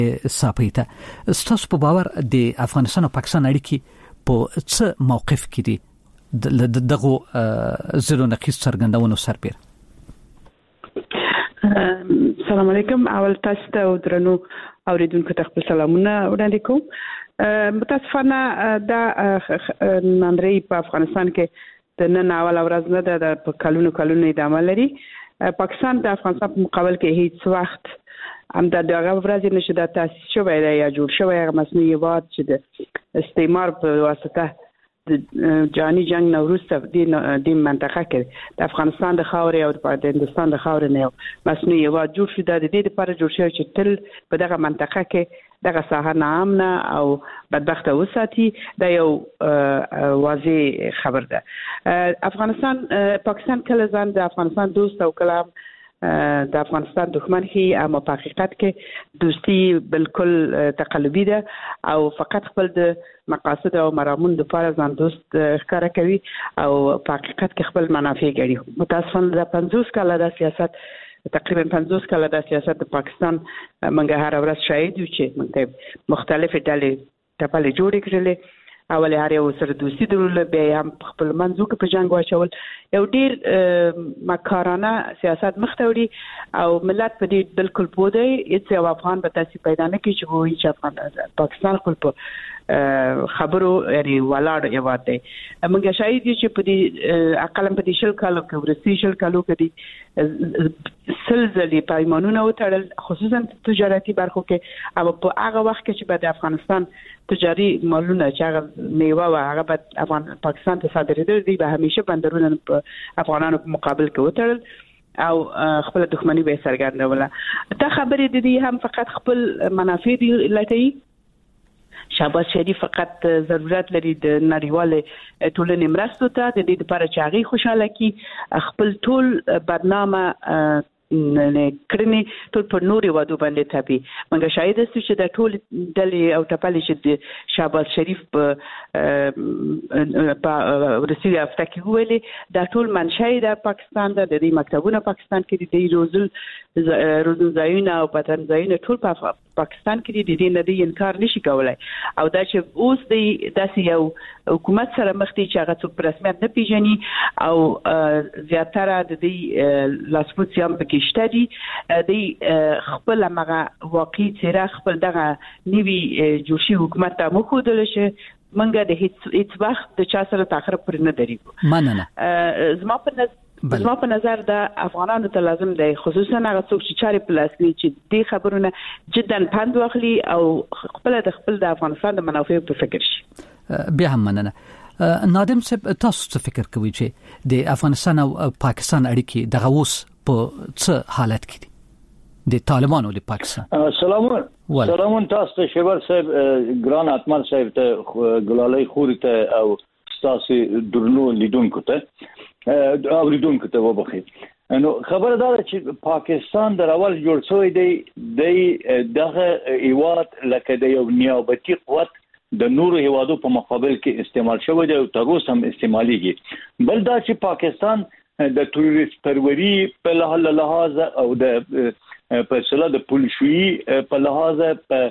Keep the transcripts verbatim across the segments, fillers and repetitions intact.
صاپیته ستاسو په باور د افغانستان او پاکستان اړیکې په څه موقف کې دي دغه زلو نقیص څرګندونو سربېره؟ السلام علیکم. اول تاسو ته او درنو اوریدونکو ته خپل سلامونه وړاندې کوم. متاسفانه دا ناندري په افغانستان کې د نن اول ورځ نه ده، په کلونو کلونو ادامه لري. پاکستان د افغانستان په مقابل کې هیڅ وخت هم د دغه ورځې نشي د تاسیس شوی دی یا جوړ شوی هغه مصنوعي هېواد چې د استعمار په واسطه د جهاني جنگ نه وروسته د منطقه کې د افغانستان د خاورې او د هندوستان د خاورې نه مصنوعي هېواد جوړ شو. د دې لپاره جوړ شوی چې تل په دغه منطقه کې دغه ساحه ناامنه او بدبخته وساتي. دا یو واضح خبر ده. افغانستان پاکستان کله ځان د افغانستان دوست او کله د افغانستان دښمن هي، اما په حقیقت کې دوستی بالکل تقلبي ده او فقط خپل د مقاصد او مرامون د لپاره ځان دوست ښکاره کوي او په حقیقت کې خپل منافع ګڼي. متاسفانه د پنځوس کاله د سیاست تقریبا پنځوس کاله د سیاست د پاکستان منګه هر ورځ شاهد یو چې موږ مختلفې ډلې ټپلې جوړې کړلې. اول هر یو سره دوستی درلوده، بیا هم خپل منځو کې په جنگ واچول. یو ډیر مکارانه سیاست مخته وړي او ملت په دې بالکل پوه دی. هیڅ یو افغان به تاسو پیدا نه کړي چې وایي چې افغان پاکستان خپل په خبرو یعنی ولاړ هېواد دی. موږ شاهد یو چې په دې اقل په دې شل کالو کې ورسي شل کالو کې سل ځلې پیمانونه وتړل، خصوصا تجارتي برخو کې. او په هغه وخت کې چې د افغانستان تجاري مالونه چې هغه میوه و هغه په افغان پاکستان ته صادرېدل دي، به همیشه بندرونه په افغانانو په مقابل کې وتړل او خپل دښمنی به څرګندوله. دا خبرې د دې هم فقط خپل منافع دي لټوي. شهباز شریف فقط ضرورت لري د نړیوالې ټولنې مرستو ته، د دې لپاره چې هغه خوشاله کی خپل ټول بدنامه نه کړنی ټول پر نوري وادو باندې تابي. موږ شاهد یو چې د ټول ډلې او ټپلې چې د شهباز شریف په په ورسي افته کې ویلي دا ټول منشأ د پاکستان د دې مکتبونه پاکستان کې د روزل روزل ځایونه او پاتن ځایونه ټول په پاکستان کې د دې نه دی انکار نشي کولای. او دا چې اوس د داسې یو حکومت سره مخ دي چې هغه څوک په رسمیت نه پیژني او زیاتره د دې لاسپوڅ هم پکې شته دي. د خپل هغه واقعي څیره خپل دغه نوي جوړ شوي حکومت ته مخودل شي. منګه د هیڅ هیڅ وخت د چا سره تاخیر پر نه درېږو. مننه. زما په زما په نظر د افغانانو ته لازم دی خصوصا هغه څوک چې چارې په لاس لري چې دې خبرونه جدا پند واخلي او خپل د خپل د افغانستان د منافعو په فکر شي. بیا هم مننه. نادم صاحب تاسو څه فکر کوئ چې د افغانستان او پاکستان اړیکې دغه اوس په څه حالت کې دي د طالبانو له پاکستان؟ سلامون سلامون تاسو ته شبر صاحب، ګران اتمر صاحب ته، ګلالۍ خوري ته او تاسو درنو لیدونکو ته اوریدونکو ته وبخي. نو خبره دا چې پاکستان د اول جوړ شوی دی د دغه هیواد لکه د یو نیابتي قوت د نورو هیوادو په مقابل کې استعمال شوی دی او تر اوسه هم استعمالېږي. بل دا چې پاکستان د تروریست پروري په لحاظ او د په اصطلاح د پولیسوي په لحاظ په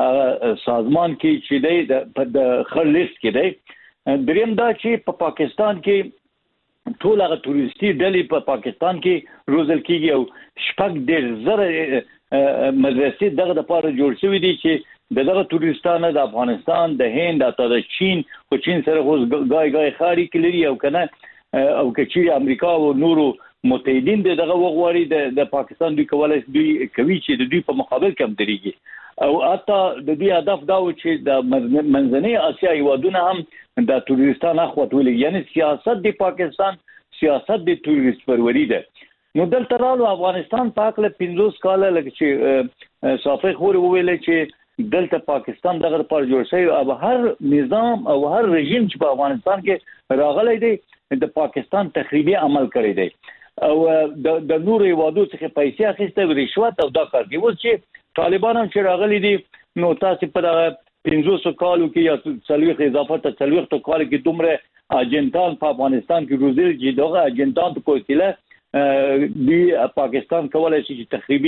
سازمان کې چې دی د خړ لیست کې دی. دریم دا چې په پاکستان کې ټول هغه تروریستي ډلې په پاکستان کې روزل کېږي او شپږ ډېر زره مدرسې دغه لپاره جوړ شوې دي چې دغه تروریستانه د افغانستان، د هند، د چین، خو چین سره اوس ګای ګای خاري کړي او کنه او کچې امریکا او نورو متحدین دغه وغواړي د پاکستان دوی کولای دوی کوي چې د دوی په مقابل کې هم درېږي. او حتی د دې هدف دا و چې د منځنۍ اسیا هیوادونه هم د تروریستانو اخواتولي، یعنی سیاست د پاکستان سیاست د تروریست پروري ده. نو دلته راو افغانستان په اړه پنځوس کاله لکه چې صافي خور ویل چې دلته پاکستان دغه پر جوړ شوی او هر نظام او هر رژیم چې په افغانستان کې راغلی دی د پاکستان تخریبي عمل کړی دی او د د نورو هیوادو څخه پیسې اخیسته، رشوت او دا کار دی. اوس چې طالبان هم چې راغلي دي نو تاسو په دغه پنځوس کالو کې یا څلوېښت اضافه ته څلوېښت کال کې دومره اجنټان په افغانستان کې روزل چې دغه اجنټان په کوڅه دی پاکستان کولای شي چې تخریبي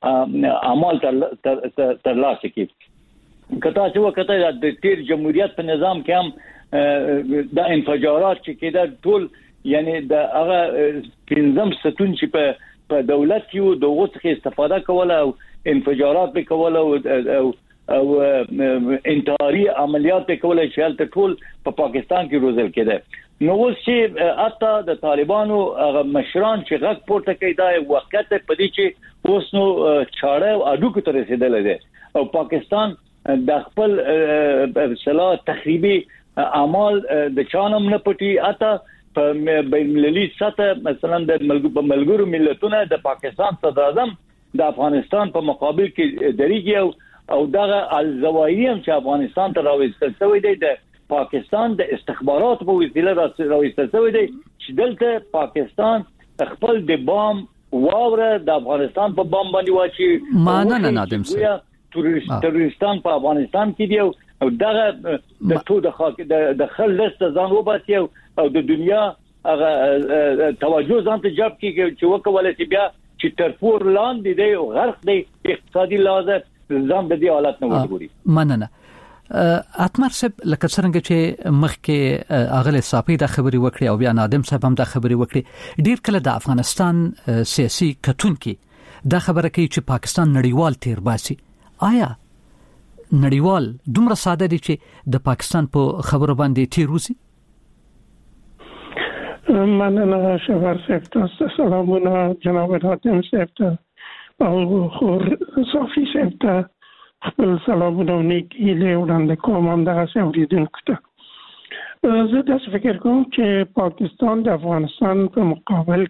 اعمال تر تر لاسه کې کته چې وکړه د تیر جمهوریت په نظام کې هم د انفجارات چې کېده ټول یعنی د هغه پنځم ستون چې په په دولت کې دوغه څخه استفاده کوله او انفجارات به کوله او او انتحاري عملیات به کوله چې تل ټول په پاکستان کې روزل کېده. نو اوس چې اته د طالبانو هغه مشران چې غږ پورته کوي دا وخت په دې چې اوس نو چاړه او اډوکو ته رسیدل دي او پاکستان د خپل اصلاح تخریبي اعمال د چانم نه پټي اته په بین المللي سطح مثلا د ملګرو ملتونو د پاکستان صدر اعظم د افغانستان په مقابل کې دریږي او او دغه الزوایم چې افغانستان ته راوستل شوی دی د پاکستان د استخبارات په وسیله راوستل شوی دی چې دلته پاکستان خپل د بام واوره د افغانستان په بام باندې واچي معنا نه نادم سي تروریستان په افغانستان کې دی او دغه د تو د خاک د خل لست ځان وباسي او د دنیا هغه توجه ځان ته جلب کیږي چې وکوله چې بیا چې ترپور لاندې دی او غرق دی اقتصادي لحاظه ځان د دې حالت نه وګوري. مننه. اتمر صاحب لکه څنګه چې مخکې اغله صاحب د خبري وکړي او بیا نادم صاحب هم د خبري وکړي ډیر کله د افغانستان سیاسي کتونکي د خبره کوي چې پاکستان نړیوال تیر باسي. آیا نړیوال دومره ساده دي چې د پاکستان په خبرو باندې تیر وسی؟ مننه شهباز صاحب تاسو سلامونه جناب نادم صاحب او خور صافي صاحب ته خپل سلامونه نیکی له وړاندې کوم هم دغه اوریدونکو ته. زه داسې فکر کوم چې پاکستان د افغانستان په مقابل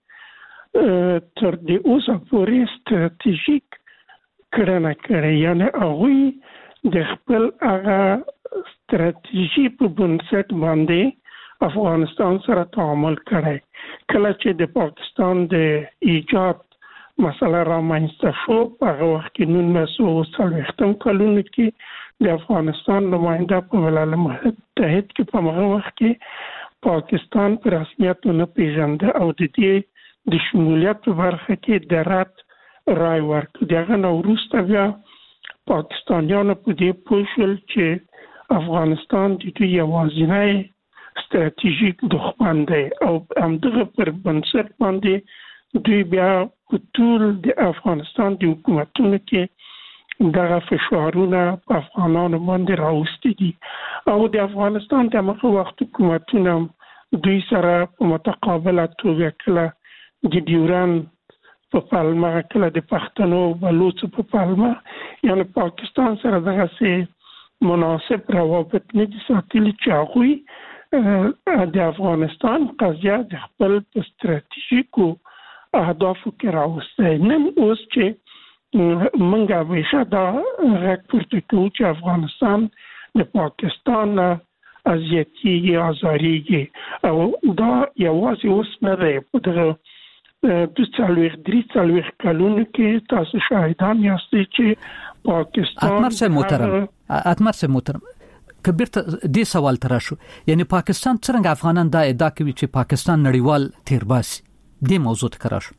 کې تر دې اوسه پورې ستراتیژیک کړنه کړې یعنی هغوی د خپل هغه ستراتیژي په بنسټ باندې افغانستان سره تعامل کړی. کله چې د پاکستان د ایجاد مسله را مینسته شو په هغه وخت کې نولس سوه څلوېښتم کلونو کې د افغانستان نماینده په ملل متحد کې په هغه وخت کې پاکستان په رسمیت نه پیژنده او د دې د شمولیت په برخه کې د رد رای ورکړ. دغه نو وروسته بیا پاکستانیانو په دې پوه شول چې افغانستان د دوی یوازینی ستراتیژیک دښمن دی او همدغه پر بنسټ باندې دوی بیا ټول د افغانستان د حکومتونو کې دغه فشارونه په افغانانو باندې راوستي دي او د افغانستان د هغه وخت حکومتونه دوی سره په متقابله توګه کله د ډیورن په پالما کله د پښتنو بلوچو په پالما یعنی پاکستان سره دغه سي مناسب روابط نه دي ساتلي چې هغوی د افغانستان قضیه د خپل ستراتیژیکو اهدافو کې راوستي. نن اوس چې منګه ویشه دا غږ پورته کوي چې افغانستان د پاکستان ازیتي ازاریږي او دا یوازې اوس نه دی په دغه د څلوېښت درې څلوېښت کلونو کې تاسو شاهدان یاستئ چې پاکستان اتمر صاحب محترم اتمر صاحب محترم کبیرته دې سوال تر شو یعنی پاکستان څنګه افغانان دا ادعا کوي چې پاکستان نړیوال تیر باسي دې موضوع ته راش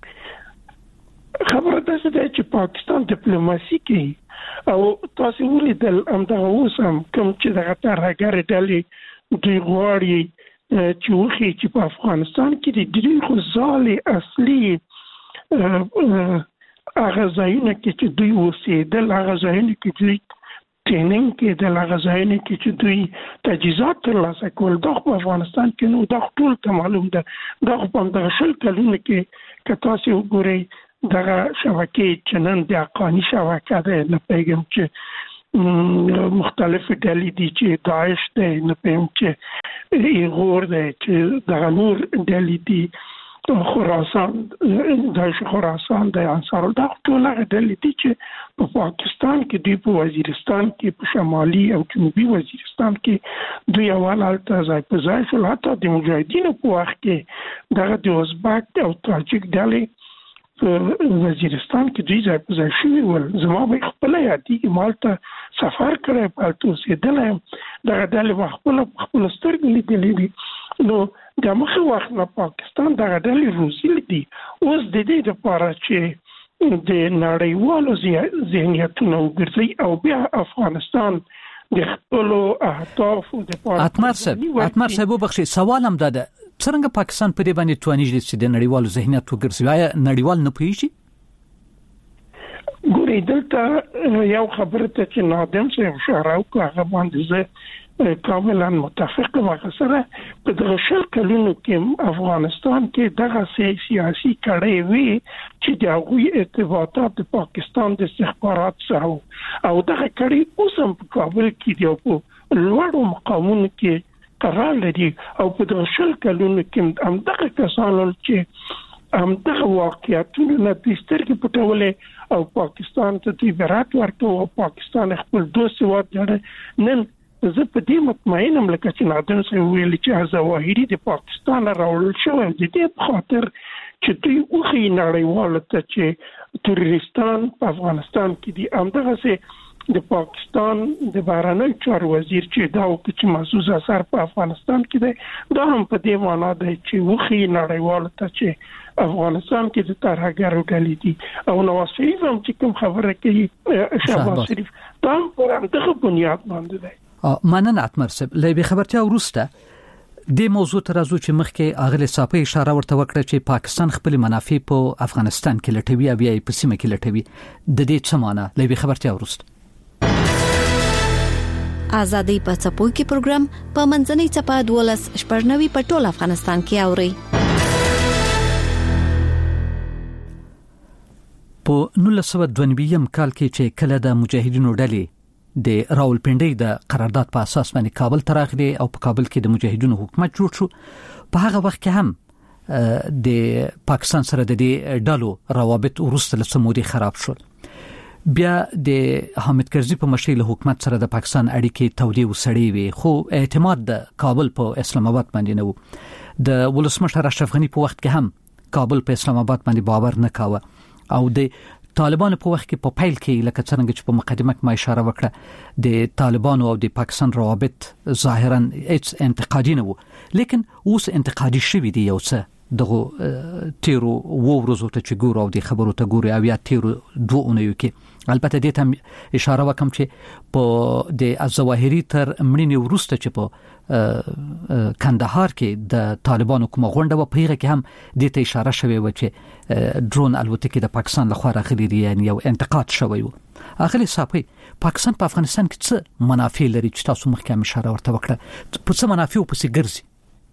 خبره ده چې پاکستان ډیپلوماسي کوي او تاسو ولیدل همدغه اوس هم کوم چې دغه ترهګر ډلې دوی غواړي چې وخی چې په افغانستان کې د دریغو ځالې اصلي هغه ځایونه کې چې دوی اوسېدل هغه ځایونه کې دوی ټریننګ کې د هغه ځایونه کې چې دوی تجهیزات ترلاسه کول دا په افغانستان کې نو دا ټول ته معلوم ده. دا په دغه شل کلونو کې که تاسو وګورئ دغه شبکې چې نن د حقاني شبکه ده نه پیغام چې مختلف ډلې دي چې داعش ده نه پیغام چې ایغور ده چې دغه نور ډلې دي خراسان داعش خراسان د انصار الله ټول هغه ډلې دي چې په پاکستان کې دوی په وزیرستان کې په شمالي او جنوبي وزیرستان کې دوی اول هلته ځای په ځای شول حتی د مجاهدینو په وخت کې دغه د ازبک او تاجک ډلې په وزیرستان کې دوی ځای په ځای شوي ول. زما به خپله یادېږي ما هلته سفر کړی په هلته اوسېدلی یم دغه ډلې ما خپله په خپلو سترګو لیدلې دي نو د مخه وخت نه پاکستان دغه ډلې روزلي دي. اوس د دې لپاره چې د نړیوالو ذهنیتونو وګرځي او بیا افغانستان د خپل اهدافو د پاره اتمر صاحب اتمر صاحب وبخښي سوال هم ده څنګه پاکستان په دې باندې توانیږي چې د نړیوالو ذهنیت وګرځي آیا نړیوال نه پوهیږي؟ ګورې دلته یو خبره ته چې نادم صاحب اشاره وکړه هغه باندې زه کاملا متفق یم سره. په دغه شل کلونو کې افغانستان کې دغه سیاسي کړۍ وي چې د هغوی ارتباطات د پاکستان د استخبارات سره او دغه کړۍ اوس هم په کابل کې دی په لوړو مقامونو کې قرار لري او په دغه شل کلونو کې هم دغه کسانو چې هم دغه واقعیتونه نه دسترګې پټولې او پاکستان ته دی برات ورکو او پاکستان خپل دوه سواد جوړ نن زه په دې مطمئنم لکه چې نادم صاحب ویلي چې ظواهري د پاکستان راوړل شوی د دې په خاطر چې دوی اوخی نړیوالو ته چې تروریستان په افغانستان کې دي همدغه سي د پاکستان د بهرنیو چارو وزیر چې دا وکړي چې محسوس اثر په افغانستان کې دی دا هم په دې معنا دی چې اوخی نړیوالو ته چې افغانستان کې د ترهګرو ډلې دي او نواز شریف هم چې کوم خبره کوي شهباز شریف دا هم پر همدغه بنیاد باندې دی. مننه اتمر صاحب. له به خبرتیا وروسته د موضوع تر ازو چې مخکې اغلی صاحب اشاره ورته وکړه چې پاکستان خپل منافع په افغانستان کې لټوي او بیا په سیمه کې لټوي د دې څه معنی له به خبرتیا وروسته آزادۍ په څپو کې پروګرام په منځنۍ چپا دولس شپږنوي په ټول افغانستان کې اوري. په نولس سوه دوه نوي کال کې چې کله د مجاهدینو ډلې د راولپنډۍ د قرارداد په اساس باندې کابل ته راغلي او په کابل کې د مجاهدینو حکومت جوړ شو په هغه وخت کې هم د پاکستان سره د دې ډلو روابط ورسته له سموري خراب شول. بیا د حامد کرزي په مشرۍ له حکومت سره د پاکستان اړیکې تودې وسړې وي خو اعتماد د کابل په اسلام آباد باندې نه و. د ولسمشر اشرف غني په وخت کې هم کابل په اسلام آباد باندې باور نه کاوه او د طالبانو په وخت کې په پیل کې لکه څنګه چې په مقدمه کې ما اشاره وکړه د طالبانو او د پاکستان روابط ظاهرا هیڅ انتقادي نه وو لیکن اوس انتقادي شوي دي یو څه دغه تیرو وو ورځو ته چې ګورو او د خبرو ته ګورو او یا تیرو دوه اونیو کې البته دې ته اشاره وکم چې په د ظواهري تر مړینې وروسته چې په کندهار کې د طالبانو کومه غونډه و په هغه کې هم دې ته اشاره شوې و چې ډرون الوتکې د پاکستان لخوا راغلي دي یعنی یو انتقاد شوی و. اغلی صاحب پاکستان په افغانستان کې څه منافع لري چې تاسو مخکې هم اشاره ورته وکړه په څه منافع او په څه ګرځي؟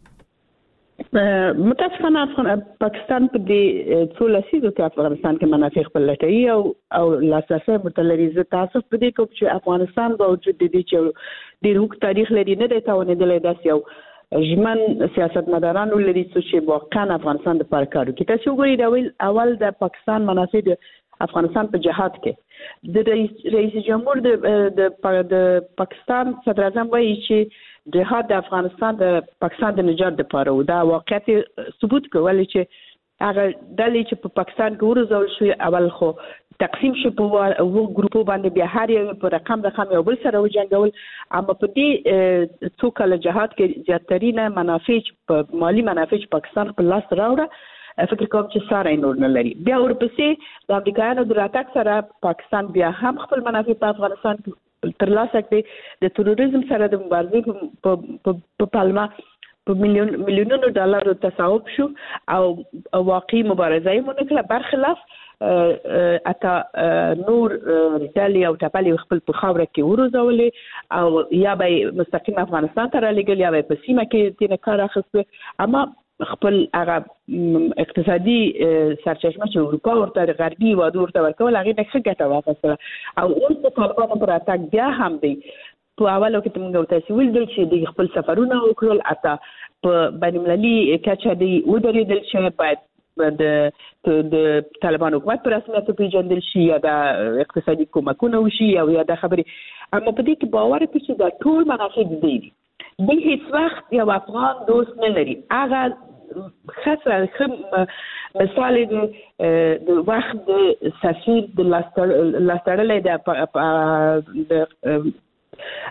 متاسفانه افغان پاکستان په دې څو لسیزو کې افغانستان کې منافع خپل لټوي او او لاساسه متلریزه تاسو په دې کې چې افغانستان باوجود د دې چې د روک تاریخ لري نه دی تاونېدلې داس یو ژمن سیاستمدارانو لري چې واقعا افغانستان د لپاره کار کوي. تاسو وګورئ دا اول د پاکستان منافع د افغانستان په جهاد کې د رئیس رئیس جمهور د د پاکستان صدر اعظم وایي چې جهاد د افغانستان د پاکستان د نجات لپاره و. دا واقعیت ثبوت کوي چې هغه ډلې چې په پاکستان کې ورزول شو اول خو تقسیم شو په وو ګروپو باندې بیا هر یو په رقم رقم یو بل سره وجنګول اما په دې څو کله جهاد کې زیاترینه منافع په مالی منافع پاکستان په لاس راوړه فکر کوم چې ساره نور نه لري. بیا ورپسې د امریکایانو د راتګ سره پاکستان بیا هم خپل منافع په افغانستان کې تر لاسه کړي. د تروریزم سره د مبارزې په پالما په میلیون میلیونونو ډالر تصاحب شو او واقعي مبارزه یې مونږ کله برخلاف اته نور ډالۍ او ټاپلې خپل په خاوره کې ورزولې او یا به مستقیم افغانستان ته رالېږل یا به په سیمه کې تینه کار اخیسته اما خپل هغه اقتصادي سرچشمه چې اروپا ورته غربي وادو ورته ورکول هغه نه ښه ګټه واخیستله او اوس د طالبانو پر اتاک بیا هم دی په اولو کې موږ تاسو ویل چې د خپل سفرونه وکړل اته په بین المللي کچه دی ودرېدل چې باید د د طالبانو حکومت پر رسمیت پیژندل شي یا د اقتصادي کومکونه وشي او یا د خبرې اما په دې کې باور کوي چې دا ټول منافع دي د هیڅ وخت یو افغان دوست نه لري. هغه خاصه مثال د وخت د سفیر د لاستړلې د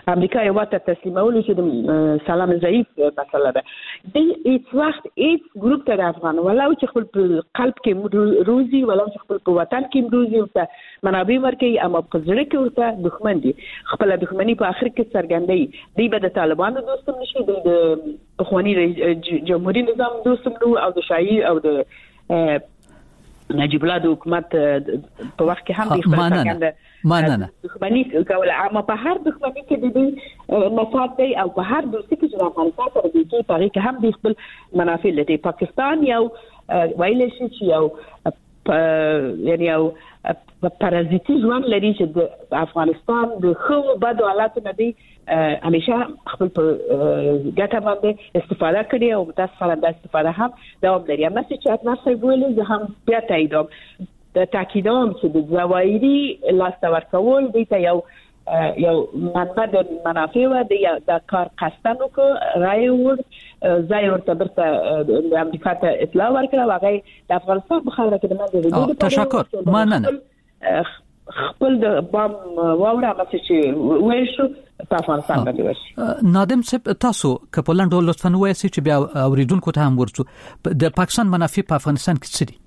امریکا یو وخت تسلیمول چې سلام ضعیف مسله ده د هیڅ وخت هیڅ ګروپ ته افغان ولا چې خپل قلب کې روزي ولا چې خپل په وطن کې روزي او منابع ورکړي اما په ځړ کې ورته دښمن دي خپل دښمنۍ په اخر کې څرګندوي دی به د طالبانو دوستم نشي د پخوانی جمهوریت نظام دوستم نو او د شایي او د نجیب الله د حکومت په وخت کې هم د خپل څرګنده ماننه دښمنۍ کول اما په هر دښمنۍ کې د دې مفاد دی او په هر دوستي کې چې افغانستان سره د دې په کې هم د خپل منافع لري پاکستان یو ویل شي چې یو یعنی یو پارازیتي ژوند لري چې د افغانستان د خو بد حالات نه دی همیشه خپل په ګټه باندې استفاده کوي او متاسفانه د استفاده هم دوام لري اما چې اتمه صاحب ویل زه هم بیا تاییدوم د تاکیدوم چې د ظواهري لاس ورکول دی ته یو یو منبع د منافع و د کار قصدنو کو رای ور ځای ورته درته د امریکا ته اطلاع ورکړه واغې د افغانستان په خاطر کې د منځ د تشکر ماننه خپل د بام واوره مڅ چې وې شو په افغانستان باندې وشي نادم صاحب تاسو کپلند لطفا وایي چې بیا اوریدونکو ته هم ورسو د پاکستان منافع په افغانستان کې څه دي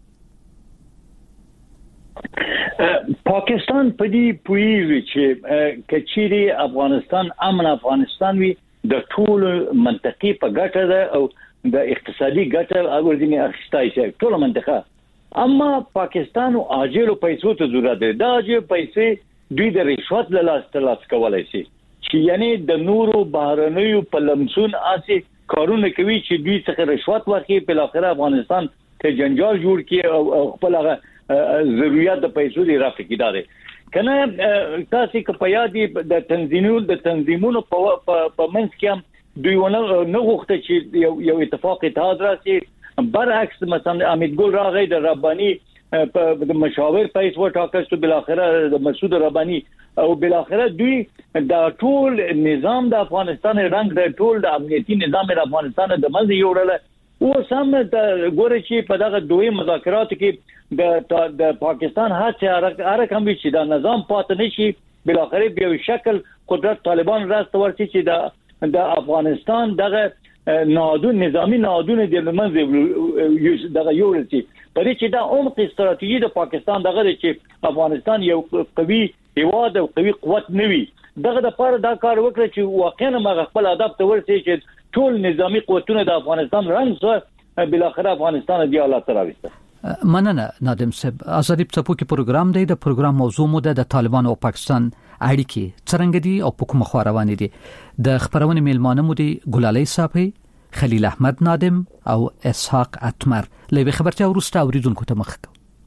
پاکستان په دې پویږي چې کچيري افغانستان امن افغانستان وي د ټول منطقي په ګټه ده او د اقتصادي ګټه او ورځنی اخیستای شي ټول منطقه اما پاکستان او اجل پیسو ته ضرورت ده دا چې پیسې دوی د رشوت له لاس تلاش کولای شي چې یعنی د نورو بهرنیو په لمسون اسي کارونه کوي چې دوی څخه رشوت واخلي په اخر افغانستان ته جنجال جوړ کړي او خپل هغه ضرورت د پیسو دی رافع کیداره کنه تاسو که په یادي د تنظیمونو د تنظیمونو په په منځ کې دوی ونه نه غوښته چې یو یو اتفاق اتحاد راسي برعکس مثلا امید ګل راغی د ربانی په د مشاور پیس و ټاکستو بل اخره د مسعود ربانی او بل اخره دوی د ټول نظام د افغانستان رنګ د ټول د امنیتي نظام د افغانستان د منځ یوړل او سم د ګوري چې په دغه دوی مذاکرات کې د د پاکستان هڅه هر کوم چې دا نظام پات نشي بل اخر به شکل قدرت طالبان راست ورسي چې د د افغانستان دغه نادون نظامی نادون د منځ دغه یورتي پرې چې دا عمق استراتیژي د پاکستان دغه چې افغانستان یو قوي هیواد او قوي قوت نوي دغه د پر دا کار وکړي چې واقعا ما خپل هدف ته ورسي چې ټول نظامی قوتونه د افغانستان رنګ سره بل اخر افغانستان دی الله تعالی مننه نادم صاحب ازادي څپوکي پروګرام دی د پروګرام موضوع مو د طالبان او پاکستان اړیکې څنګه دي او په کومه خوا روان دي د خبرونه میلمانه مو دي ګلالي صاحب خلیل احمد نادم او اسحاق اتمر لوي خبرته ورسته اوریدونکو ته مخ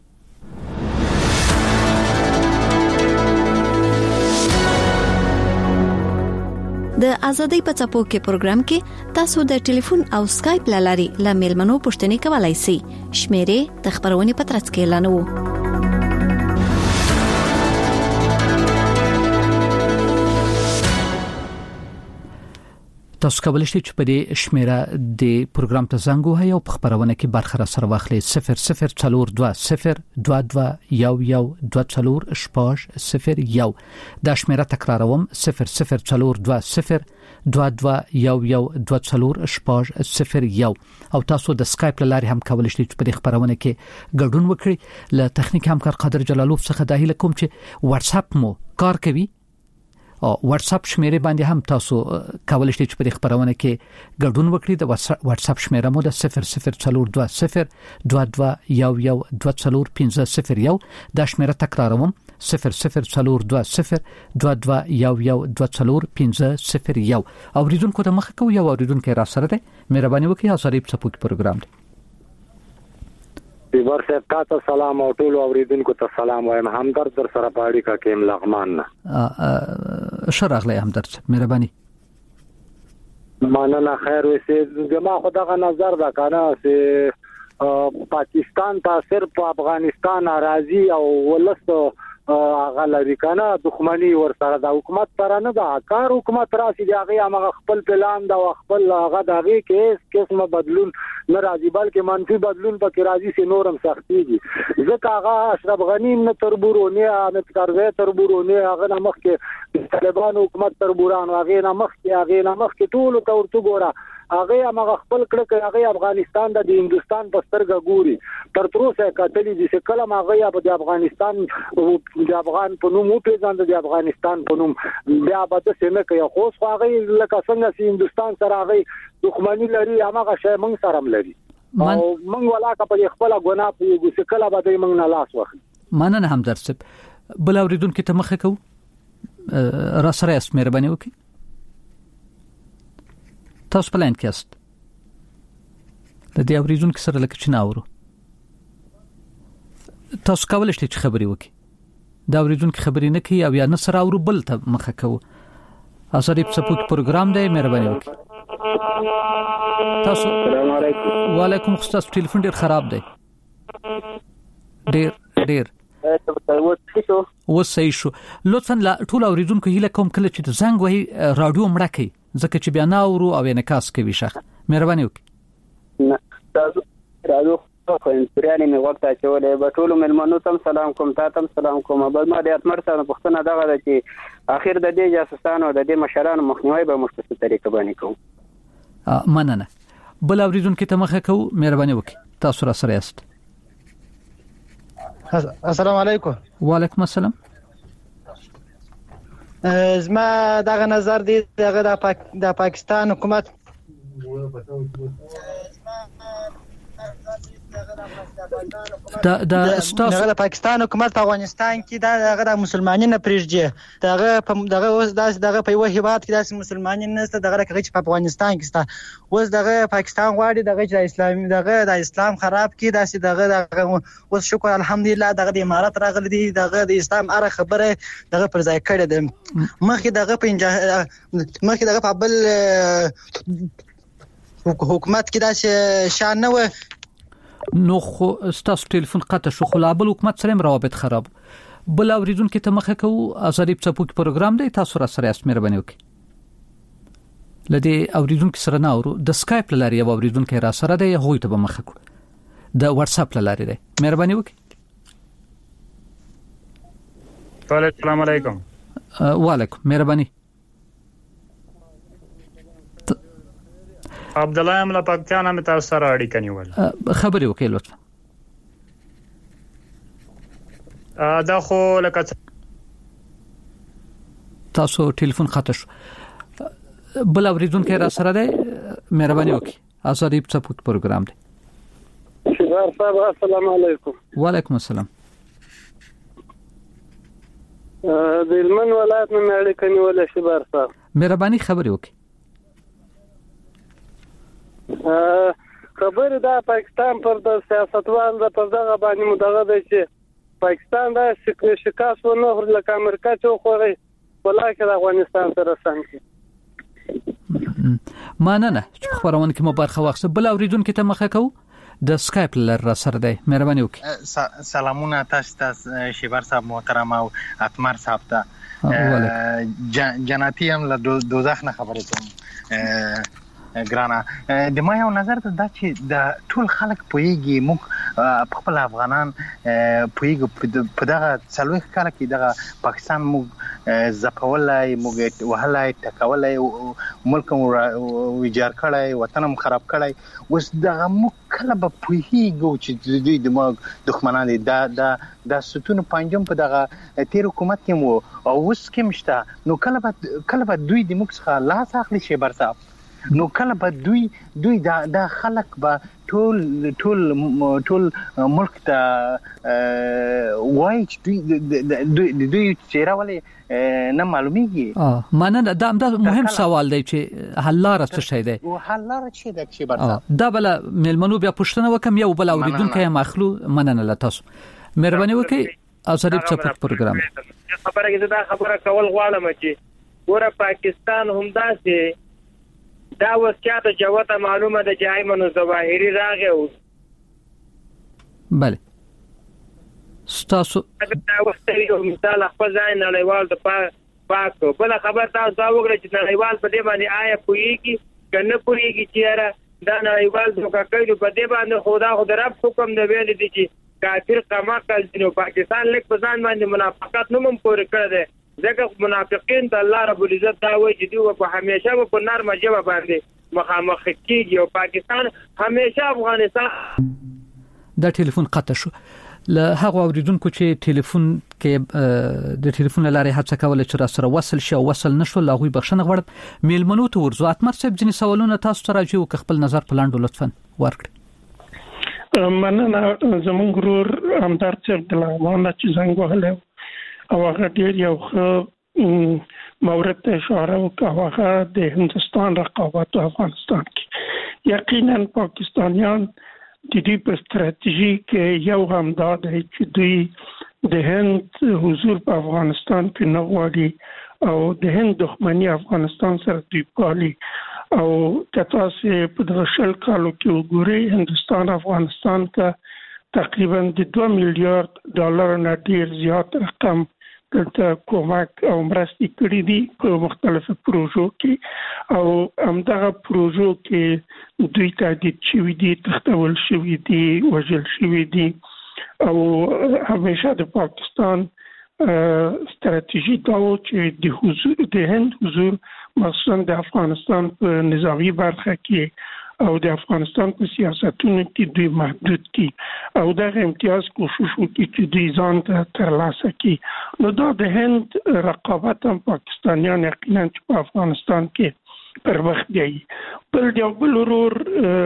د ازادۍ په څپو کې پروګرام کې تاسو د ټلیفون او اسکایپ لاري ل میلمنو پوښتنې کولای شئ شمیرې د خبرونې په ترڅ کې اعلانوو تاسو کولی شئ چې په دې شمیره د پروګرام ته زنګ وهئ او په خبرونه کې برخه را سره واخلئ صفر صفر څلور دوه صفر دوه دوه یو یو دوه څلور شپږ صفر یو دا شمیره تکراروم صفر صفر څلور دوه صفر دوه دوه یو یو دوه څلور شپږ صفر یو او تاسو د اسکایپ لاري هم کولی شئ چې په دې خبرونه کې ګډون وکړئ له تخنیک همکار قادر جلالوف څخه د هیله کوم چې واتس اپ مو کار کوي او واتس اپ شمیره باندې هم تاسو کولای شئ چې په خبرونه کې ګډون وکړئ د واتس اپ شمیره مو د صفر صفر څلور دوه صفر دوه دوه یو یو دوه څلور پنځه صفر یو دا شمیره تکراروم صفر صفر څلور دوه صفر دوه دوه یو یو دوه څلور پنځه صفر یو اوریدونکو ته مخه کوي او اوریدونکو را سره ده مهرباني وکړئ ازادي څپوکي پروګرام دی دیوار صاحب تاسو سلام او ټول اوریدونکو ته سلام وایم همدرد در سره پاړی کا کېم لغمان نه شرغله همدرد مهرباني ماننه خیر وسه جما خدای نظر دا کنه چې پاکستان ته صرف افغانستان راضي او ولست هغه لري کنه دښمنی ور سره د حکومت سره نه دا کار حکومت راسي دی هغه هغه خپل پلان دا خپل هغه دغه کیس قسمه بدلون نه راځي بلکې منفي بدلون پکې راځي چې نورم سختيږي ځکه هغه اشرف غنی نه تربورونه امت کاروي تربورونه هغه مخ کې طالبان حکومت تربوران هغه نه مخ کې هغه نه مخ کې ټول تورته ګوره هغه هغه خپل کړه هغه افغانستان د هندستان په سترګه ګوري تر تروسه کتلې دي چې کله هغه د افغانستان د افغان په نوم په ځان د افغانستان په نوم بیا به د سیمه کې خو هغه لکه څنګه چې هندستان سره هغه دښمنی لري هغه شی موږ سره لري او موږ ولاکه په خپل ګناه په یو څه کله به موږ نه لاس واخلي مننه هم درسب بل اوریدونکو ته مخه کو را سره اس مهرباني وکي تاسو پلان کېست د دې اوریدونکو سره لکه چې ناورو تاسو کولای شئ چې خبري وکي دا اوریدونکو خبري نه کوي او یا نه سره اورو بل ته مخه کوو اثرې په سپوږ پروګرام دی مهرباني وکي تاسو السلام علیکم وعلیکم السلام ټلیفون ډیر خراب دی ډیر ډیر و صحیح شو لطفا لا ټول اوریدونکو هیله کوم کله چې زنګ وهي رادیو مړه کوي ځکه چې بیا ناورو او انعکاس کوي شخ مهرباني وکړئ نه تاسو رادیو خو انسریانه می وخت اچولې به ټول ملمنو تم سلام کوم تا تم سلام کوم بل ما د اتمر سره پښتنه دغه ده چې اخر د دې جاسوسانو د دې مشرانو مخنیوي به مختصه طریقه باندې کوم مننه بل اوریدونکو ته مخه کو مهرباني وکړئ تاسو را سره یاست السلام علیکم وعلیکم السلام زما دغه نظر دی دغه د پاک د پاکستان حکومت دا د ستاسو د پاکستان حکومت په افغانستان کې دا دغه د مسلمانانو پرېږدي دغه په دغه اوس داس دغه په یو هیواد کې داس مسلمانان نشته دغه کې چې په افغانستان کې ستا اوس دغه پاکستان غواړي دغه چې اسلامي دغه د اسلام خراب کی داس دغه دغه اوس شکر الحمدلله دغه د امارات راغلي دي دغه د اسلام اره خبره دغه پر ځای کړی دی مخکې دغه په مخکې دغه په بل حکومت کې داس شان نه و نو خو ستاسو ټلیفون قطع شو خو لابل حکومت سره روابط خراب بل اوریدونکو ته مخه کو ازری په سپوږ پروګرام دی تاسو را سره اس مهرباني وکړئ لدی اوریدونکو سره نه اورو د سکایپ لاري او اوریدونکو را سره دی هغه ته به مخه کو د واتس اپ لاري دی مهرباني وکړئ السلام علیکم وعلیکم مهرباني عبد الله املا پاکستان هم تاسو سره اړیکه نیول خبري وکړئ لطفا دا خو لکه تاسو ټلیفون خاطر بل اوریدونکو را سره دی مهرباني وکړئ ازادي په سپوږ پروګرام دی شهر صاحب السلام علیکم وعلیکم السلام د هلمند ولایت نه اړیکه نیول شهر صاحب مهرباني خبري وکړئ خبر دا پاکستان پر د سیاستوال د پر دغه باندې مدغه دی چې پاکستان دا شکاس و نه لکه امریکا چې خوغي ولکه د افغانستان سره څنګه ماننه خبرونه کې مبارخه واخصه بل اوریدونکو ته مخه کو د سکایپ لر سره دی مهرباني وکړئ سلامونه تاسو ته شیبر صاحب محترم او اتمر صاحب ته جناتی هم له دوزخ نه خبرې کوم ګرانا د ما یو نظر ته دا چې د ټول خلک پویږي موږ په خپل افغانان پویږي په دغه څلويخ کال کې دغه پاکستان موږ زپولای موږ وهلای ټکولای ملک مو ویجار کړای وطن مو خراب کړای اوس دغه موږ کله به پویږو چې دوی د موږ دښمنان دي دا دا د ستونو پنځم په دغه تیر حکومت کې مو او اوس کې مشته نو کله به کله به دوی د موږ څخه لاس اخلي شي برصاف نو کله به دوی دوی دا د خلک به ټول ټول ټول ملک ته وای چې دوی دوی چیرې ولې نه معلومیږي اه مانه دا دا مهم سوال دی چې حل لار څه شي دی او حل لار څه دی چې برته دا بل ملمنو بیا پښتنه وکم یو بل اوریدونکو مخلو مننه لتاسو مهرباني وکي ازادي په پروګرام خبره کې دا خبره کول غواړم چې ګوره پاکستان هم داسې دا وسکاته جوته معلومه ده چې ایمن ظواهری راغی بله ستاسو دا وخت یو مثال خپل ځای نړیوال د پاک بل خبر تاسو دا وګورئ چې نړیوال په دې باندې آیا پوریږي کنه پوریږي چې دا نړیوال دوکا کوي په دې باندې خدا خو درب حکم دی ویل دي چې کافر قما کل جنو پاکستان لیک په ځان باندې منافقت نوم پورې کړی دی ځکه منافقین ته الله رب العزت دا وایي چې دوی په همیشه په نرمه ژبه باندې مخامخ کیږي او پاکستان همیشه افغانستان دا ټلیفون قطع شو له هغه اوریدونکو چې ټلیفون کې د ټلیفون لارې هڅه کوله چې را سره وصل شي او وصل نشو لا غوي بخښنه غواړم میلمنو ته ورزو اتمر صاحب ځینې سوالونه تاسو ته راځي او خپل نظر پلاندو لطفا ورکړئ مننه زموږ ګرور همدار صاحب د لغمانه چې څنګه وهله او هغه ډیر یو ښه مورد ته اشاره وکړه هغه د هندستان رقابت په افغانستان کې یقینا پاکستانیان د دې په ستراتیژي کې یو هم دا دی چې دوی د هند حضور په افغانستان کې نه غواړي او د هند دښمنی افغانستان سره دوی پالي او کته سه په دغه شل کالو کې وګوري هندستان افغانستان ته تقریبا د دوه میلیارډ ډالر نه ډیر زیات رقم د کومک او مرستې کړې دي په مختلفو پروژو کې او همدغه پروژو کې دوی تهدید شوي دي تختول شوي دي وژل شوي دي او همیشه د پاکستان ستراتیژي دا و چې د حضور د هند حضور مخصوصا د افغانستان په نظامی برخه کې او د افغانستان په سیاستونو کې دوی محدود کی او دا امتیاز کوشش وکړي چې دوی ځان ته ترلاسه کړي نو دا د هند رقابت هم پاکستانیان یقینا په افغانستان کې پر وخت دی بل یو بل ورور